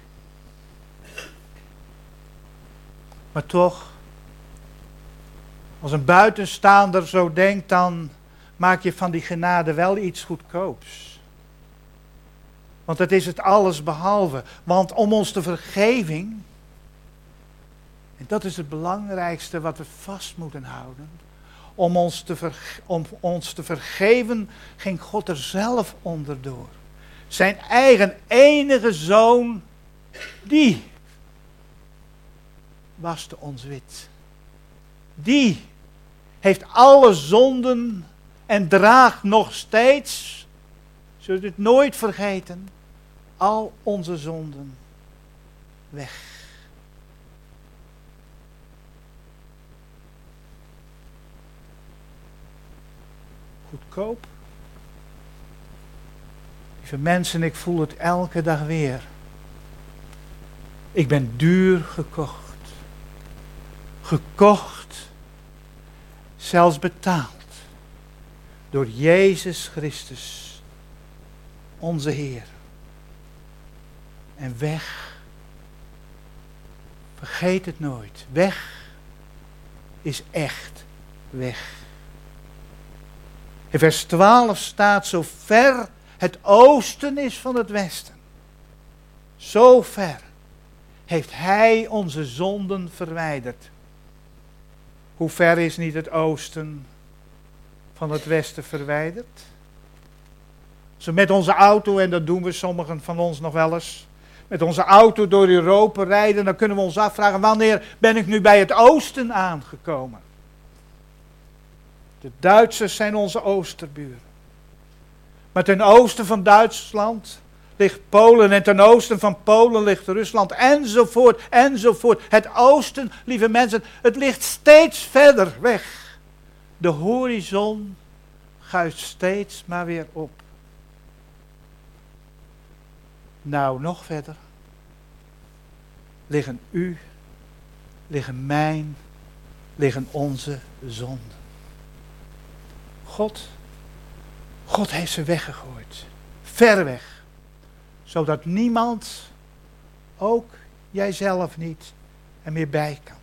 Maar toch, als een buitenstaander zo denkt, dan maak je van die genade wel iets goedkoops. Want het is het alles behalve. Want om ons te vergeving, en dat is het belangrijkste wat we vast moeten houden, om ons te, verge- om ons te vergeven ging God er zelf onderdoor. Zijn eigen enige zoon, die waste ons wit. Die heeft alle zonden en draagt nog steeds, zullen we het nooit vergeten, al onze zonden weg. Goedkoop. Lieve mensen, ik voel het elke dag weer. Ik ben duur gekocht. Gekocht, zelfs betaald, door Jezus Christus, onze Heer. En weg, vergeet het nooit, weg is echt weg. In vers twaalf staat, zo ver het oosten is van het westen, zo ver heeft Hij onze zonden verwijderd. Hoe ver is niet het oosten van het westen verwijderd? Als we met onze auto, en dat doen we sommigen van ons nog wel eens, met onze auto door Europa rijden, dan kunnen we ons afvragen, wanneer ben ik nu bij het oosten aangekomen? De Duitsers zijn onze oosterburen. Maar ten oosten van Duitsland ligt Polen en ten oosten van Polen ligt Rusland, enzovoort, enzovoort. Het oosten, lieve mensen, het ligt steeds verder weg. De horizon guist steeds maar weer op. Nou, nog verder liggen u, liggen mijn, liggen onze zonden. God, God heeft ze weggegooid, ver weg, zodat niemand, ook jijzelf niet, er meer bij kan.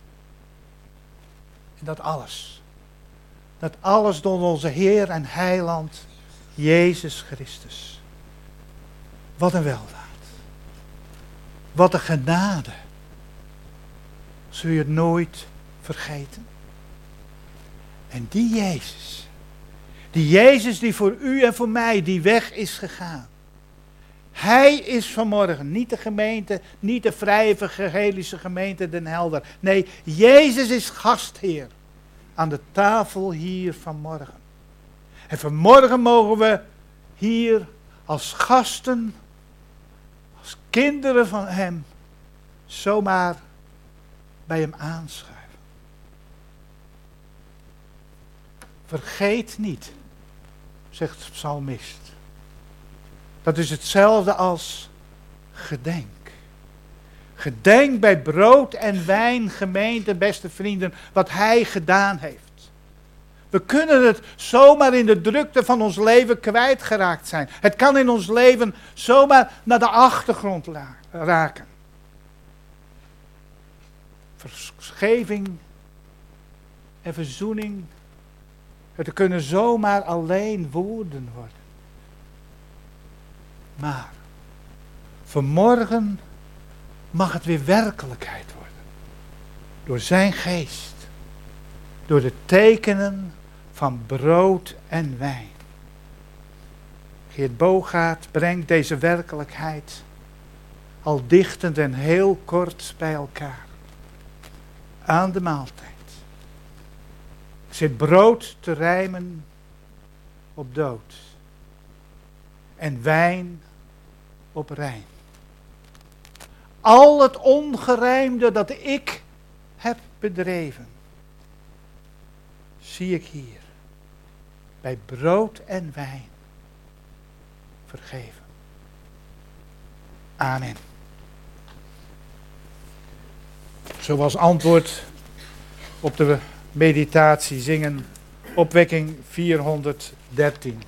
En dat alles, dat alles door onze Heer en Heiland, Jezus Christus. Wat een weldaad. Wat een genade. Zul je het nooit vergeten. En die Jezus, die Jezus die voor u en voor mij die weg is gegaan. Hij is vanmorgen, niet de gemeente, niet de vrije evangelische gemeente Den Helder. Nee, Jezus is gastheer aan de tafel hier vanmorgen. En vanmorgen mogen we hier als gasten, als kinderen van hem, zomaar bij hem aanschuiven. Vergeet niet, zegt de psalmist. Dat is hetzelfde als gedenk. Gedenk bij brood en wijn, gemeente, beste vrienden, wat hij gedaan heeft. We kunnen het zomaar in de drukte van ons leven kwijtgeraakt zijn. Het kan in ons leven zomaar naar de achtergrond la- raken. Vergeving en verzoening, het kunnen zomaar alleen woorden worden. Maar vanmorgen mag het weer werkelijkheid worden. Door zijn geest. Door de tekenen van brood en wijn. Geert Bogaert brengt deze werkelijkheid al dichtend en heel kort bij elkaar. Aan de maaltijd. Zit brood te rijmen op dood. En wijn op rein. Al het ongerijmde dat ik heb bedreven, zie ik hier. Bij brood en wijn vergeven. Amen. Zoals antwoord op de meditatie zingen opwekking vierhonderddertien.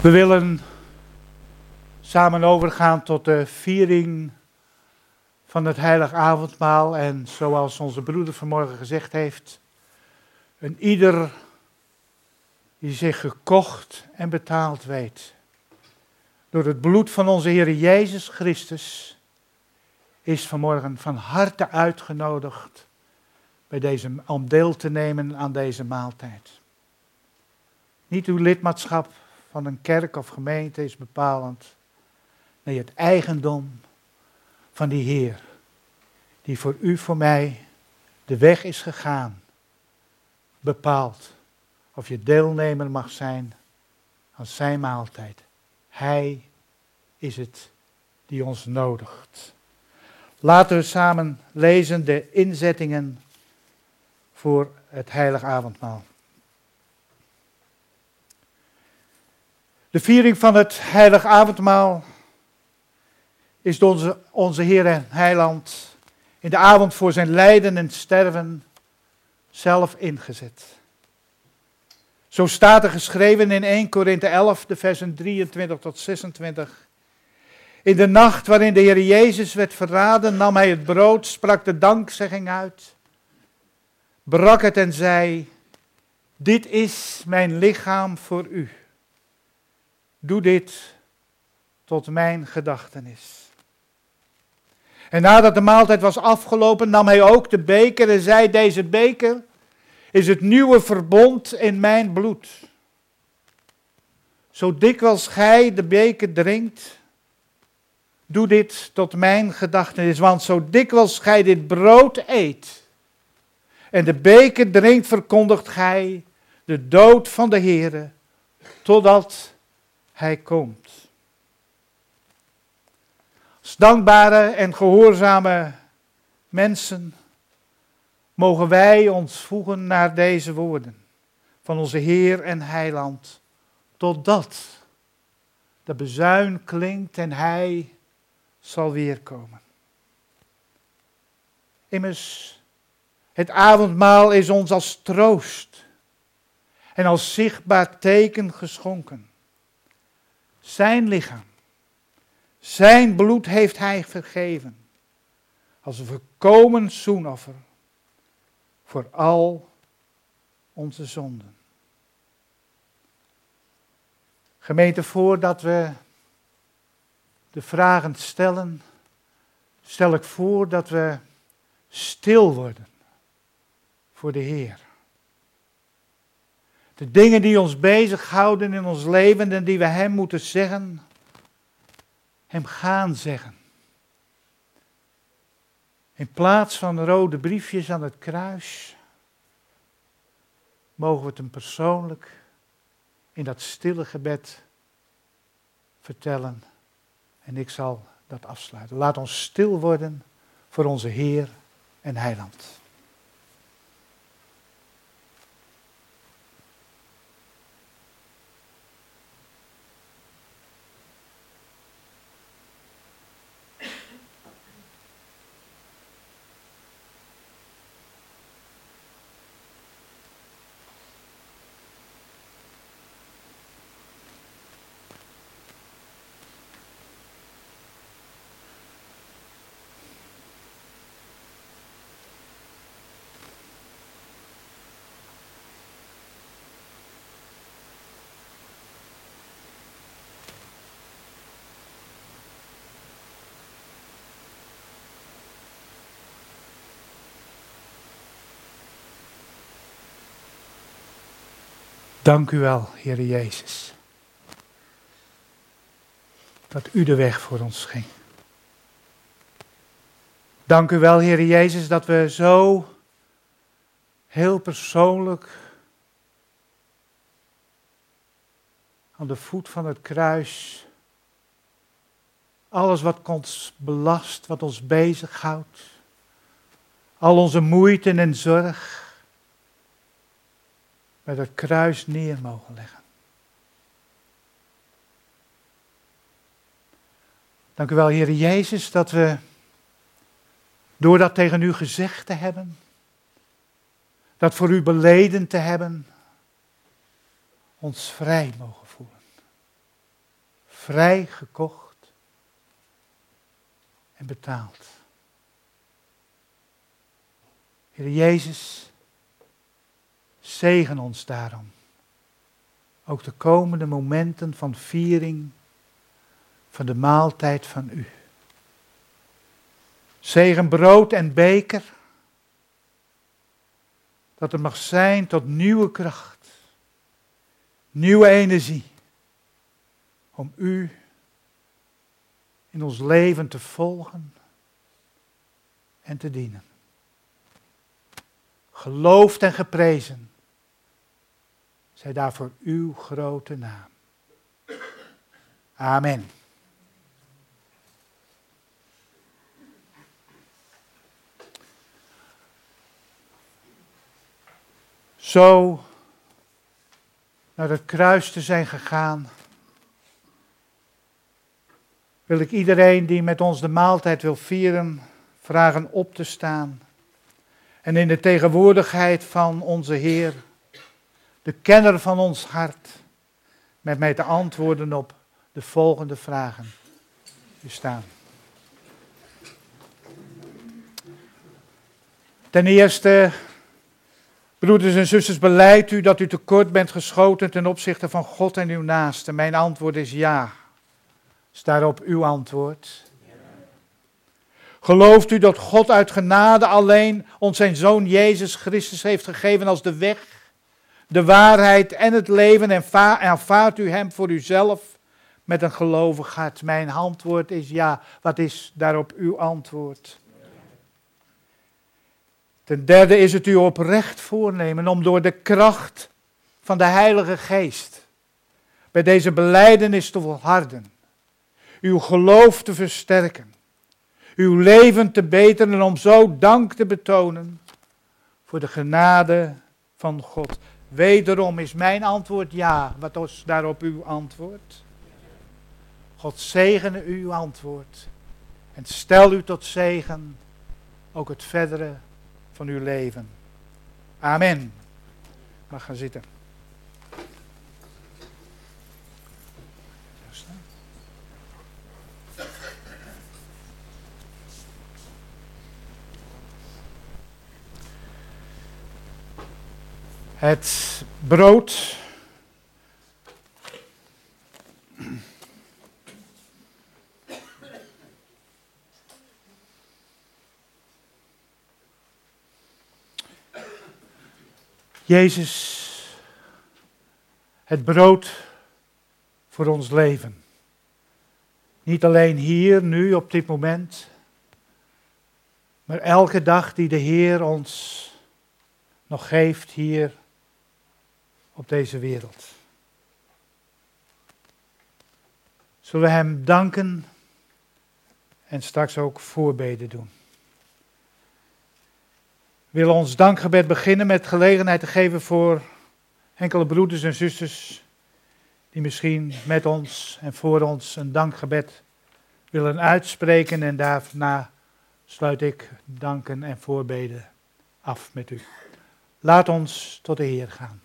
We willen samen overgaan tot de viering van het heilig avondmaal. En zoals onze broeder vanmorgen gezegd heeft, een ieder die zich gekocht en betaald weet door het bloed van onze Heer Jezus Christus, is vanmorgen van harte uitgenodigd bij deze, om deel te nemen aan deze maaltijd. Niet uw lidmaatschap van een kerk of gemeente is bepalend. Nee, het eigendom van die Heer, die voor u, voor mij, de weg is gegaan, bepaalt of je deelnemer mag zijn aan zijn maaltijd. Hij is het die ons nodigt. Laten we samen lezen de inzettingen voor het heilig avondmaal. De viering van het heilig avondmaal is door onze, onze Heer en Heiland in de avond voor zijn lijden en sterven zelf ingezet. Zo staat er geschreven in eerste Korinthe elf, de versen drieëntwintig tot zesentwintig. In de nacht waarin de Heer Jezus werd verraden, nam hij het brood, sprak de dankzegging uit, brak het en zei: dit is mijn lichaam voor u. Doe dit tot mijn gedachtenis. En nadat de maaltijd was afgelopen, nam hij ook de beker en zei: deze beker is het nieuwe verbond in mijn bloed. Zo dikwijls gij de beker drinkt, doe dit tot mijn gedachtenis. Want zo dikwijls gij dit brood eet en de beker drinkt, verkondigt gij de dood van de Heere, totdat hij komt. Als dankbare en gehoorzame mensen mogen wij ons voegen naar deze woorden van onze Heer en Heiland, totdat de bezuin klinkt en hij zal weerkomen. Immers, het avondmaal is ons als troost en als zichtbaar teken geschonken. Zijn lichaam, zijn bloed heeft hij vergeven als een volkomen zoenoffer voor al onze zonden. Gemeente, voordat we de vragen stellen, stel ik voor dat we stil worden voor de Heer. De dingen die ons bezighouden in ons leven en die we Hem moeten zeggen, Hem gaan zeggen. In plaats van rode briefjes aan het kruis, mogen we het Hem persoonlijk in dat stille gebed vertellen. En ik zal dat afsluiten. Laat ons stil worden voor onze Heer en Heiland. Dank u wel, Heer Jezus, dat u de weg voor ons ging. Dank u wel, Heer Jezus, dat we zo heel persoonlijk aan de voet van het kruis alles wat ons belast, wat ons bezighoudt, al onze moeite en zorg, bij het kruis neer mogen leggen. Dank u wel, Heer Jezus, dat we door dat tegen u gezegd te hebben, dat voor u beleden te hebben, ons vrij mogen voelen. vrijgekocht en betaald. Heer Jezus, zegen ons daarom. Ook de komende momenten van viering van de maaltijd van u. Zegen brood en beker, dat het mag zijn tot nieuwe kracht, nieuwe energie, om u in ons leven te volgen en te dienen. Geloofd en geprezen zij daarvoor uw grote naam. Amen. Zo naar het kruis te zijn gegaan, wil ik iedereen die met ons de maaltijd wil vieren, vragen op te staan en in de tegenwoordigheid van onze Heer, de kenner van ons hart, met mij te antwoorden op de volgende vragen. U staan. Ten eerste, broeders en zusters, belijdt u dat u tekort bent geschoten ten opzichte van God en uw naaste? Mijn antwoord is ja. Is daarop uw antwoord? Gelooft u dat God uit genade alleen ons zijn Zoon Jezus Christus heeft gegeven als de weg, de waarheid en het leven, en va- aanvaardt u hem voor uzelf met een gelovig hart? Mijn antwoord is ja. Wat is daarop uw antwoord? Ten derde is het uw oprecht voornemen om door de kracht van de Heilige Geest bij deze belijdenis te volharden, uw geloof te versterken, uw leven te beteren en om zo dank te betonen voor de genade van God. Wederom is mijn antwoord ja. Wat is daarop uw antwoord? God zegene uw antwoord en stel u tot zegen ook het verdere van uw leven. Amen. Mag gaan zitten. Het brood Jezus, het brood voor ons leven. Niet alleen hier, nu, op dit moment, maar elke dag die de Heer ons nog geeft hier op deze wereld. Zullen we hem danken en straks ook voorbeden doen. We willen ons dankgebed beginnen met gelegenheid te geven voor enkele broeders en zusters die misschien met ons en voor ons een dankgebed willen uitspreken, en daarna sluit ik danken en voorbeden af met u. Laat ons tot de Heer gaan.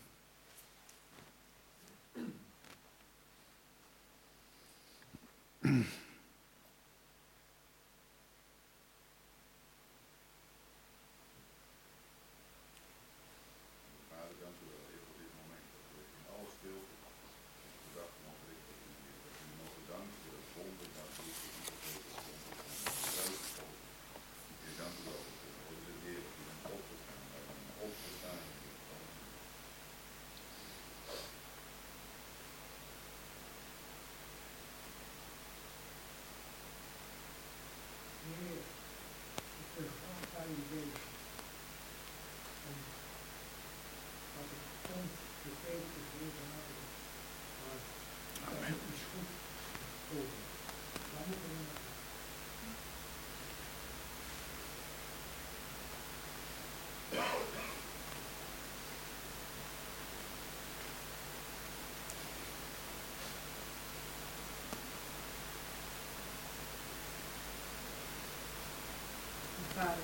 Vader,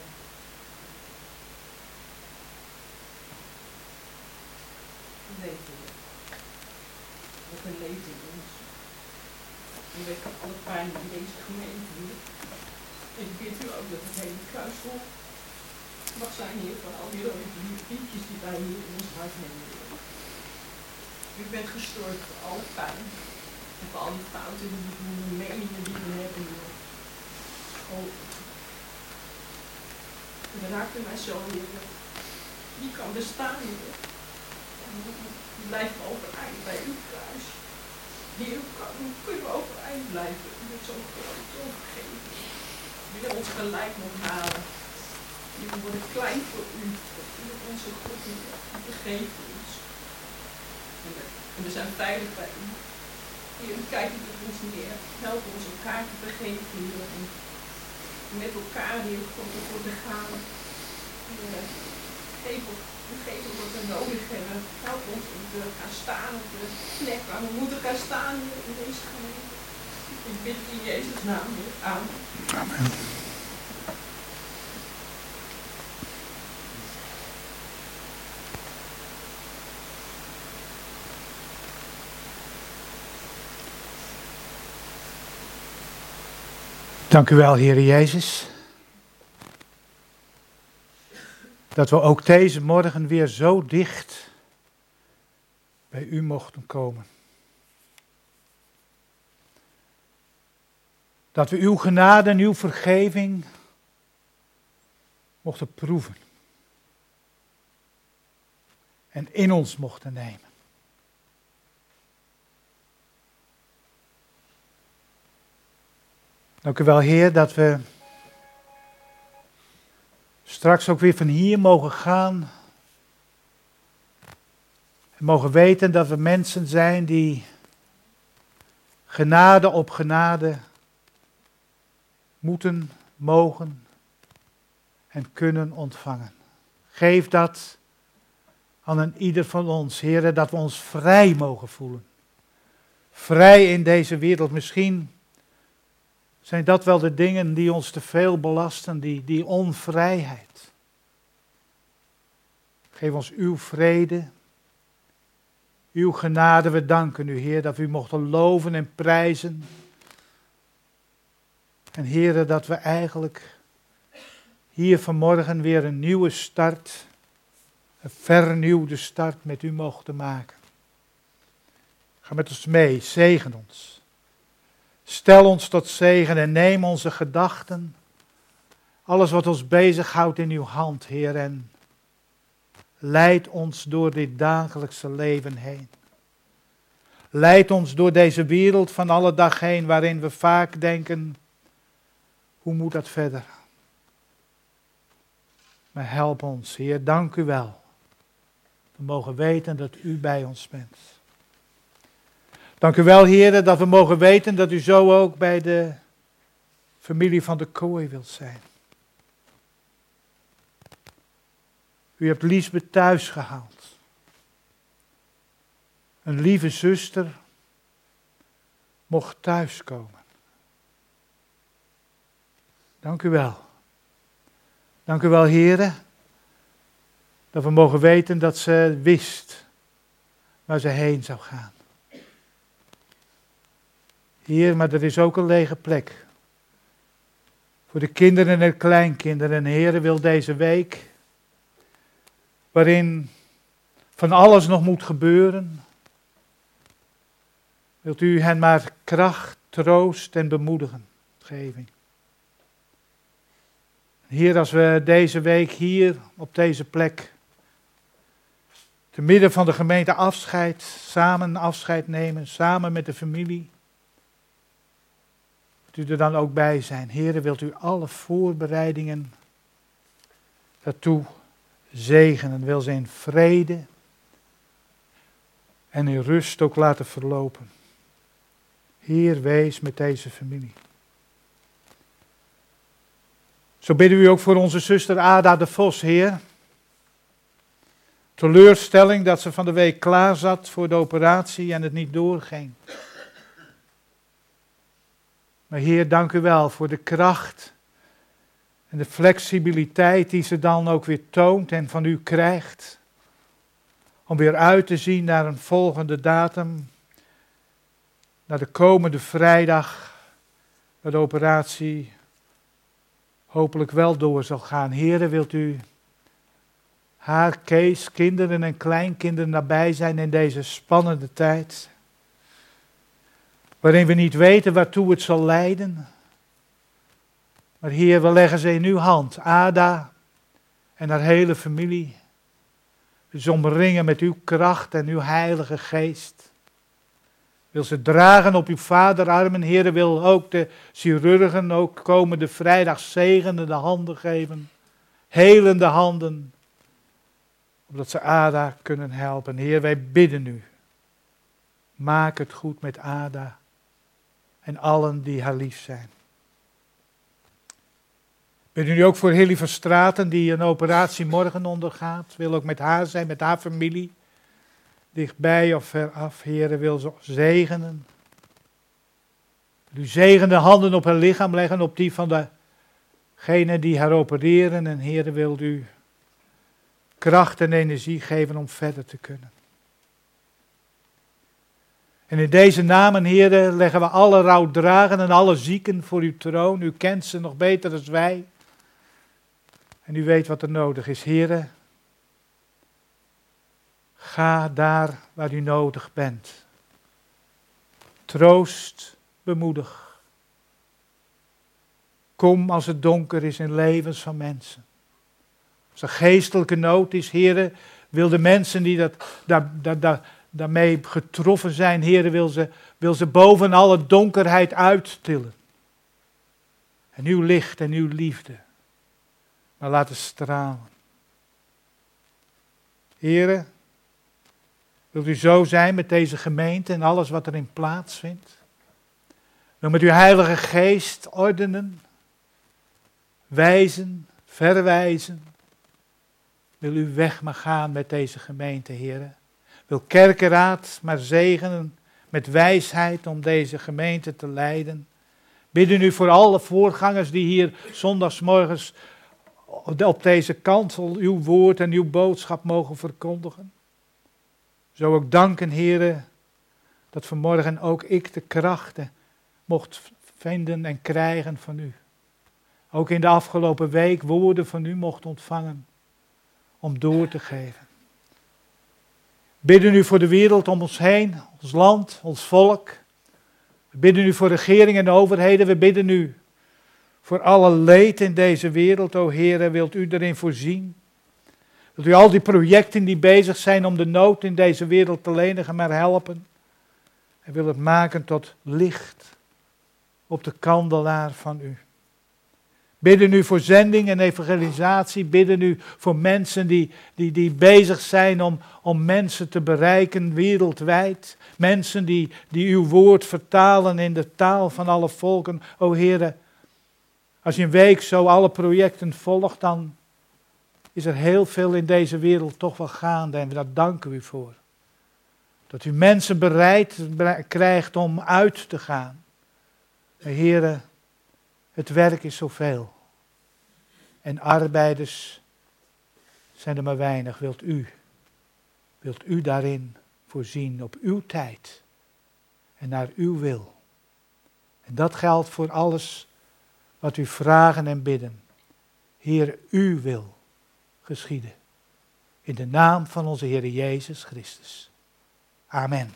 we weten het. Wat een leven in ons. En weet ik alle pijn in deze gemeente hier. En ik bid u ook dat het hele kruishof mag zijn, Heer, van al die rode pietjes die wij hier in ons hart nemen. U bent gestorven voor alle pijn. En voor al die fouten die we doen, de meningen die we hebben, Heer. Oh. En dan raakt u mij zo, Heer. Wie kan bestaan, Heer? Blijf overeind bij uw kruis. Heer, hoe kunnen we overeind blijven? U bent zo groot, zo vergeven. U wil ons gelijk nog halen. Heer, we worden klein voor u. U bent onze God, Heer. U vergeeft ons. En we, en we zijn veilig bij u. Heer, u kijkt niet op ons neer. Help ons elkaar te vergeven, Heer. En met elkaar, Heer, God, ervoor te gaan. Heer, geef ons. Geef ons wat we nodig hebben. Help ons om te gaan staan op de plek waar we moeten gaan staan in deze gemeente. Ik bid het in Jezus' naam weer. Amen. Amen. Dank u wel, Heer Jezus. Dat we ook deze morgen weer zo dicht bij u mochten komen. Dat we uw genade en uw vergeving mochten proeven. En in ons mochten nemen. Dank u wel, Heer, dat we straks ook weer van hier mogen gaan. En mogen weten dat we mensen zijn die genade op genade moeten, mogen en kunnen ontvangen. Geef dat aan een ieder van ons, Heer, dat we ons vrij mogen voelen. Vrij in deze wereld. Misschien zijn dat wel de dingen die ons te veel belasten, die, die onvrijheid. Geef ons uw vrede, uw genade. We danken u, Heer, dat we u mochten loven en prijzen. En Heer, dat we eigenlijk hier vanmorgen weer een nieuwe start, een vernieuwde start met u mochten maken. Ga met ons mee, zegen ons. Stel ons tot zegen en neem onze gedachten, alles wat ons bezighoudt in uw hand, Heer, en leid ons door dit dagelijkse leven heen. Leid ons door deze wereld van alle dag heen, waarin we vaak denken, hoe moet dat verder? Maar help ons, Heer, dank u wel. We mogen weten dat u bij ons bent. Dank u wel, Heer, dat we mogen weten dat u zo ook bij de familie van de Kooi wilt zijn. U hebt Liesbeth thuis gehaald. Een lieve zuster mocht thuiskomen. Dank u wel. Dank u wel, Heer, dat we mogen weten dat ze wist waar ze heen zou gaan. Heer, maar er is ook een lege plek. Voor de kinderen en de kleinkinderen. En Heer wil deze week, waarin van alles nog moet gebeuren, wilt u hen maar kracht, troost en bemoedigen geven. Heer, als we deze week hier op deze plek, te midden van de gemeente afscheid, samen afscheid nemen, samen met de familie, wilt u er dan ook bij zijn. Heer, wilt u alle voorbereidingen daartoe zegenen, wil ze in vrede en in rust ook laten verlopen. Heer, wees met deze familie. Zo bidden we u ook voor onze zuster Ada de Vos, Heer. Teleurstelling dat ze van de week klaar zat voor de operatie en het niet doorging. Maar Heer, dank u wel voor de kracht en de flexibiliteit die ze dan ook weer toont en van u krijgt. Om weer uit te zien naar een volgende datum. naar de komende vrijdag, waar de operatie hopelijk wel door zal gaan. Heere, wilt u haar, Kees, kinderen en kleinkinderen nabij zijn in deze spannende tijd, waarin we niet weten waartoe het zal leiden. Maar Heer, we leggen ze in uw hand, Ada en haar hele familie. Dus omringen met uw kracht en uw heilige geest. Wil ze dragen op uw vaderarmen. Heer, wil ook de chirurgen ook komende vrijdag zegenende handen geven. Helende handen. Opdat ze Ada kunnen helpen. Heer, wij bidden u. Maak het goed met Ada. En allen die haar lief zijn. Bidden u ook voor Hilly van Straten, die een operatie morgen ondergaat. Wil ook met haar zijn, met haar familie. Dichtbij of veraf, Heer, wil ze zegenen. U zegende handen op haar lichaam leggen, op die van degenen die haar opereren. En Heer, wil u kracht en energie geven om verder te kunnen. En in deze namen, Heer, leggen we alle rouwdragen en alle zieken voor uw troon. U kent ze nog beter dan wij. En u weet wat er nodig is, Heer. Ga daar waar u nodig bent. Troost, bemoedig. Kom als het donker is in levens van mensen. Als er geestelijke nood is, Heer, wil de mensen die dat, daar, daar, daar, daarmee getroffen zijn, Heer, wil ze, wil ze boven alle donkerheid uittillen. En uw licht en uw liefde, maar laten stralen. Heer, wilt u zo zijn met deze gemeente en alles wat erin plaatsvindt? Wil met uw heilige geest ordenen, wijzen, verwijzen. Wil u weg maar gaan met deze gemeente, Heer. Wil kerkenraad maar zegenen met wijsheid om deze gemeente te leiden. Bidden u voor alle voorgangers die hier zondagsmorgens op deze kansel uw woord en uw boodschap mogen verkondigen. Zo ook danken, Heere, dat vanmorgen ook ik de krachten mocht vinden en krijgen van u. Ook in de afgelopen week woorden van u mocht ontvangen om door te geven. Bidden u voor de wereld om ons heen, ons land, ons volk. We bidden u voor regering en overheden. We bidden u voor alle leed in deze wereld. O Heere, wilt u erin voorzien? Wilt u al die projecten die bezig zijn om de nood in deze wereld te lenigen maar helpen? En wil het maken tot licht op de kandelaar van u. Bidden u voor zending en evangelisatie. Bidden u voor mensen die, die, die bezig zijn om, om mensen te bereiken wereldwijd. Mensen die, die uw woord vertalen in de taal van alle volken. O Heere, als je een week zo alle projecten volgt, dan is er heel veel in deze wereld toch wel gaande. En daar danken we u voor. Dat u mensen bereid krijgt om uit te gaan. Heere, het werk is zoveel. En arbeiders zijn er maar weinig. Wilt u, wilt u daarin voorzien op uw tijd. En naar uw wil. En dat geldt voor alles wat u vragen en bidden. Heer, uw wil geschieden. In de naam van onze Heer Jezus Christus. Amen.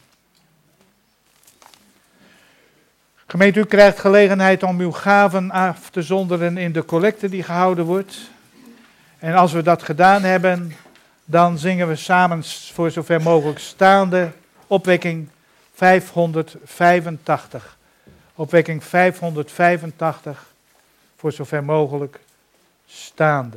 Gemeente, u krijgt gelegenheid om uw gaven af te zonderen in de collecte die gehouden wordt. En als we dat gedaan hebben, dan zingen we samen voor zover mogelijk staande opwekking vijfhonderdvijfentachtig. Opwekking vijfhonderdvijfentachtig, voor zover mogelijk staande.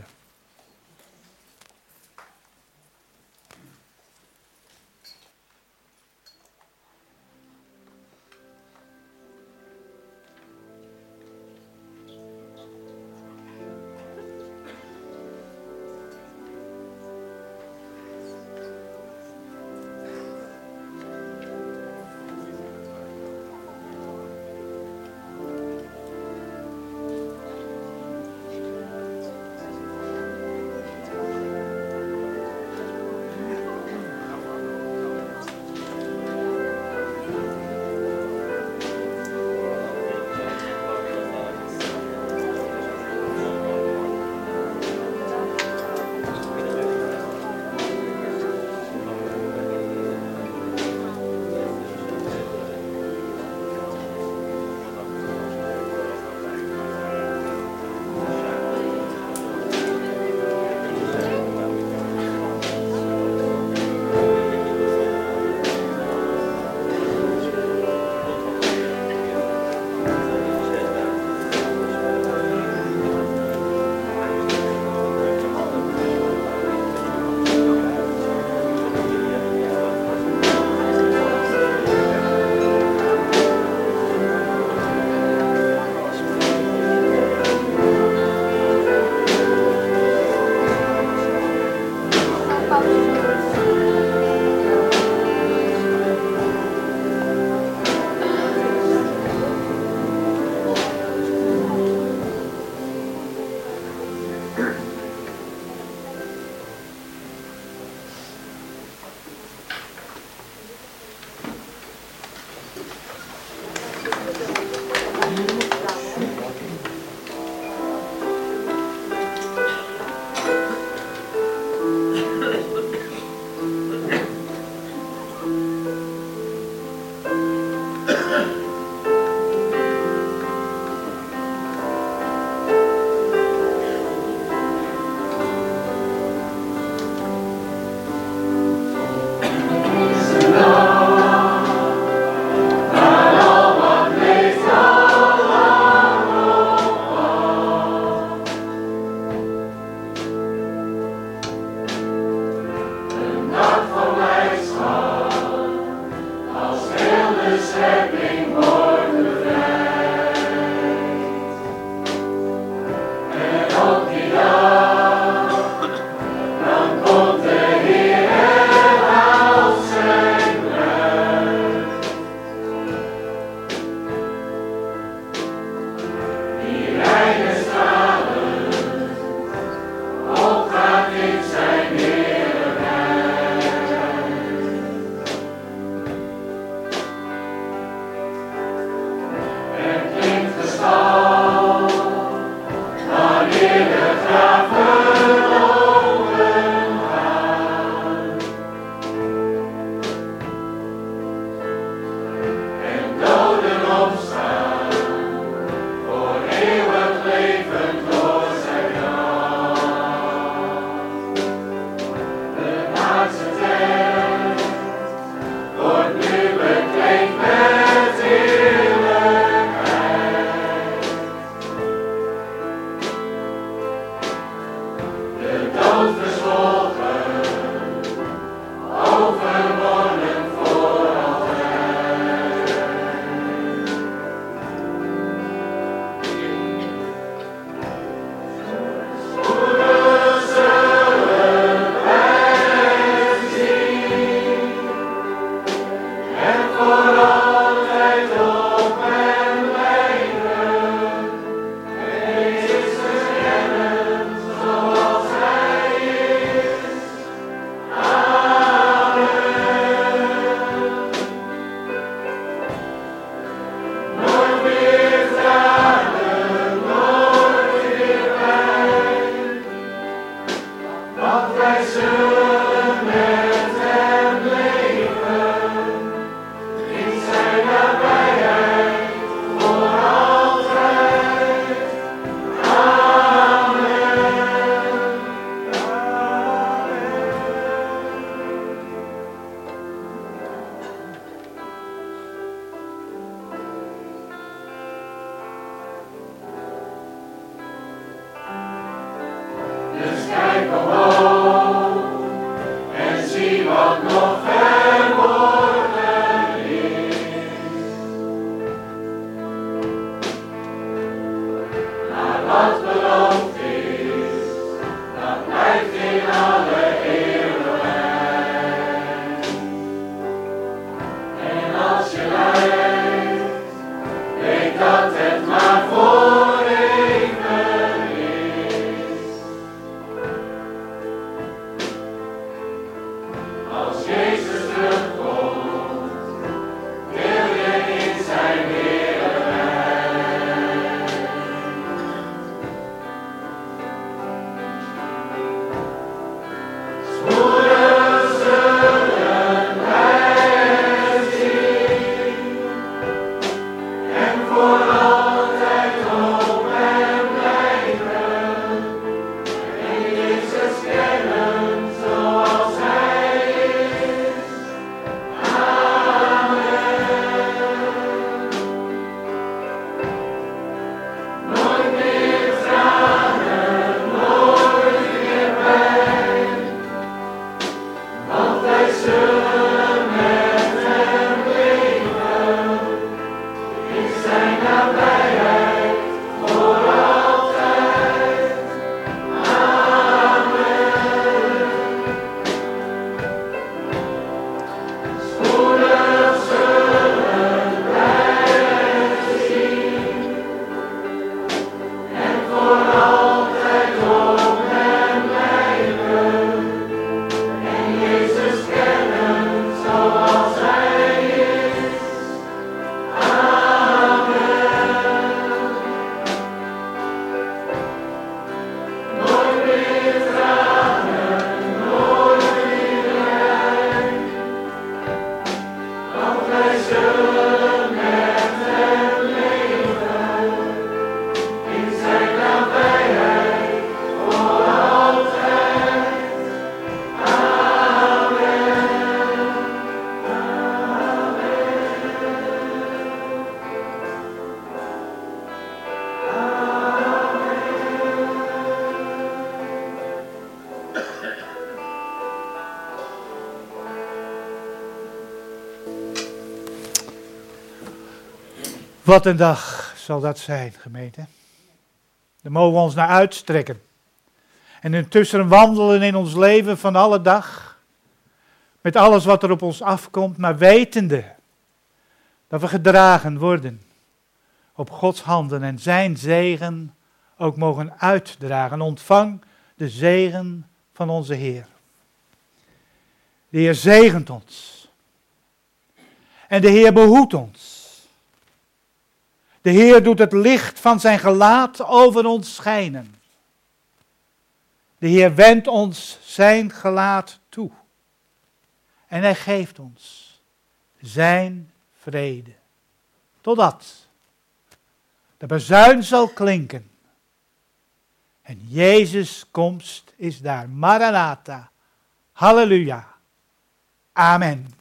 Wat een dag zal dat zijn, gemeente. Daar mogen we ons naar uitstrekken. En intussen wandelen in ons leven van alle dag. Met alles wat er op ons afkomt, maar wetende dat we gedragen worden op Gods handen en zijn zegen ook mogen uitdragen. Ontvang de zegen van onze Heer. De Heer zegent ons. En de Heer behoedt ons. De Heer doet het licht van zijn gelaat over ons schijnen. De Heer wendt ons zijn gelaat toe. En hij geeft ons zijn vrede. Totdat de bazuin zal klinken. En Jezus' komst is daar. Maranatha. Halleluja. Amen.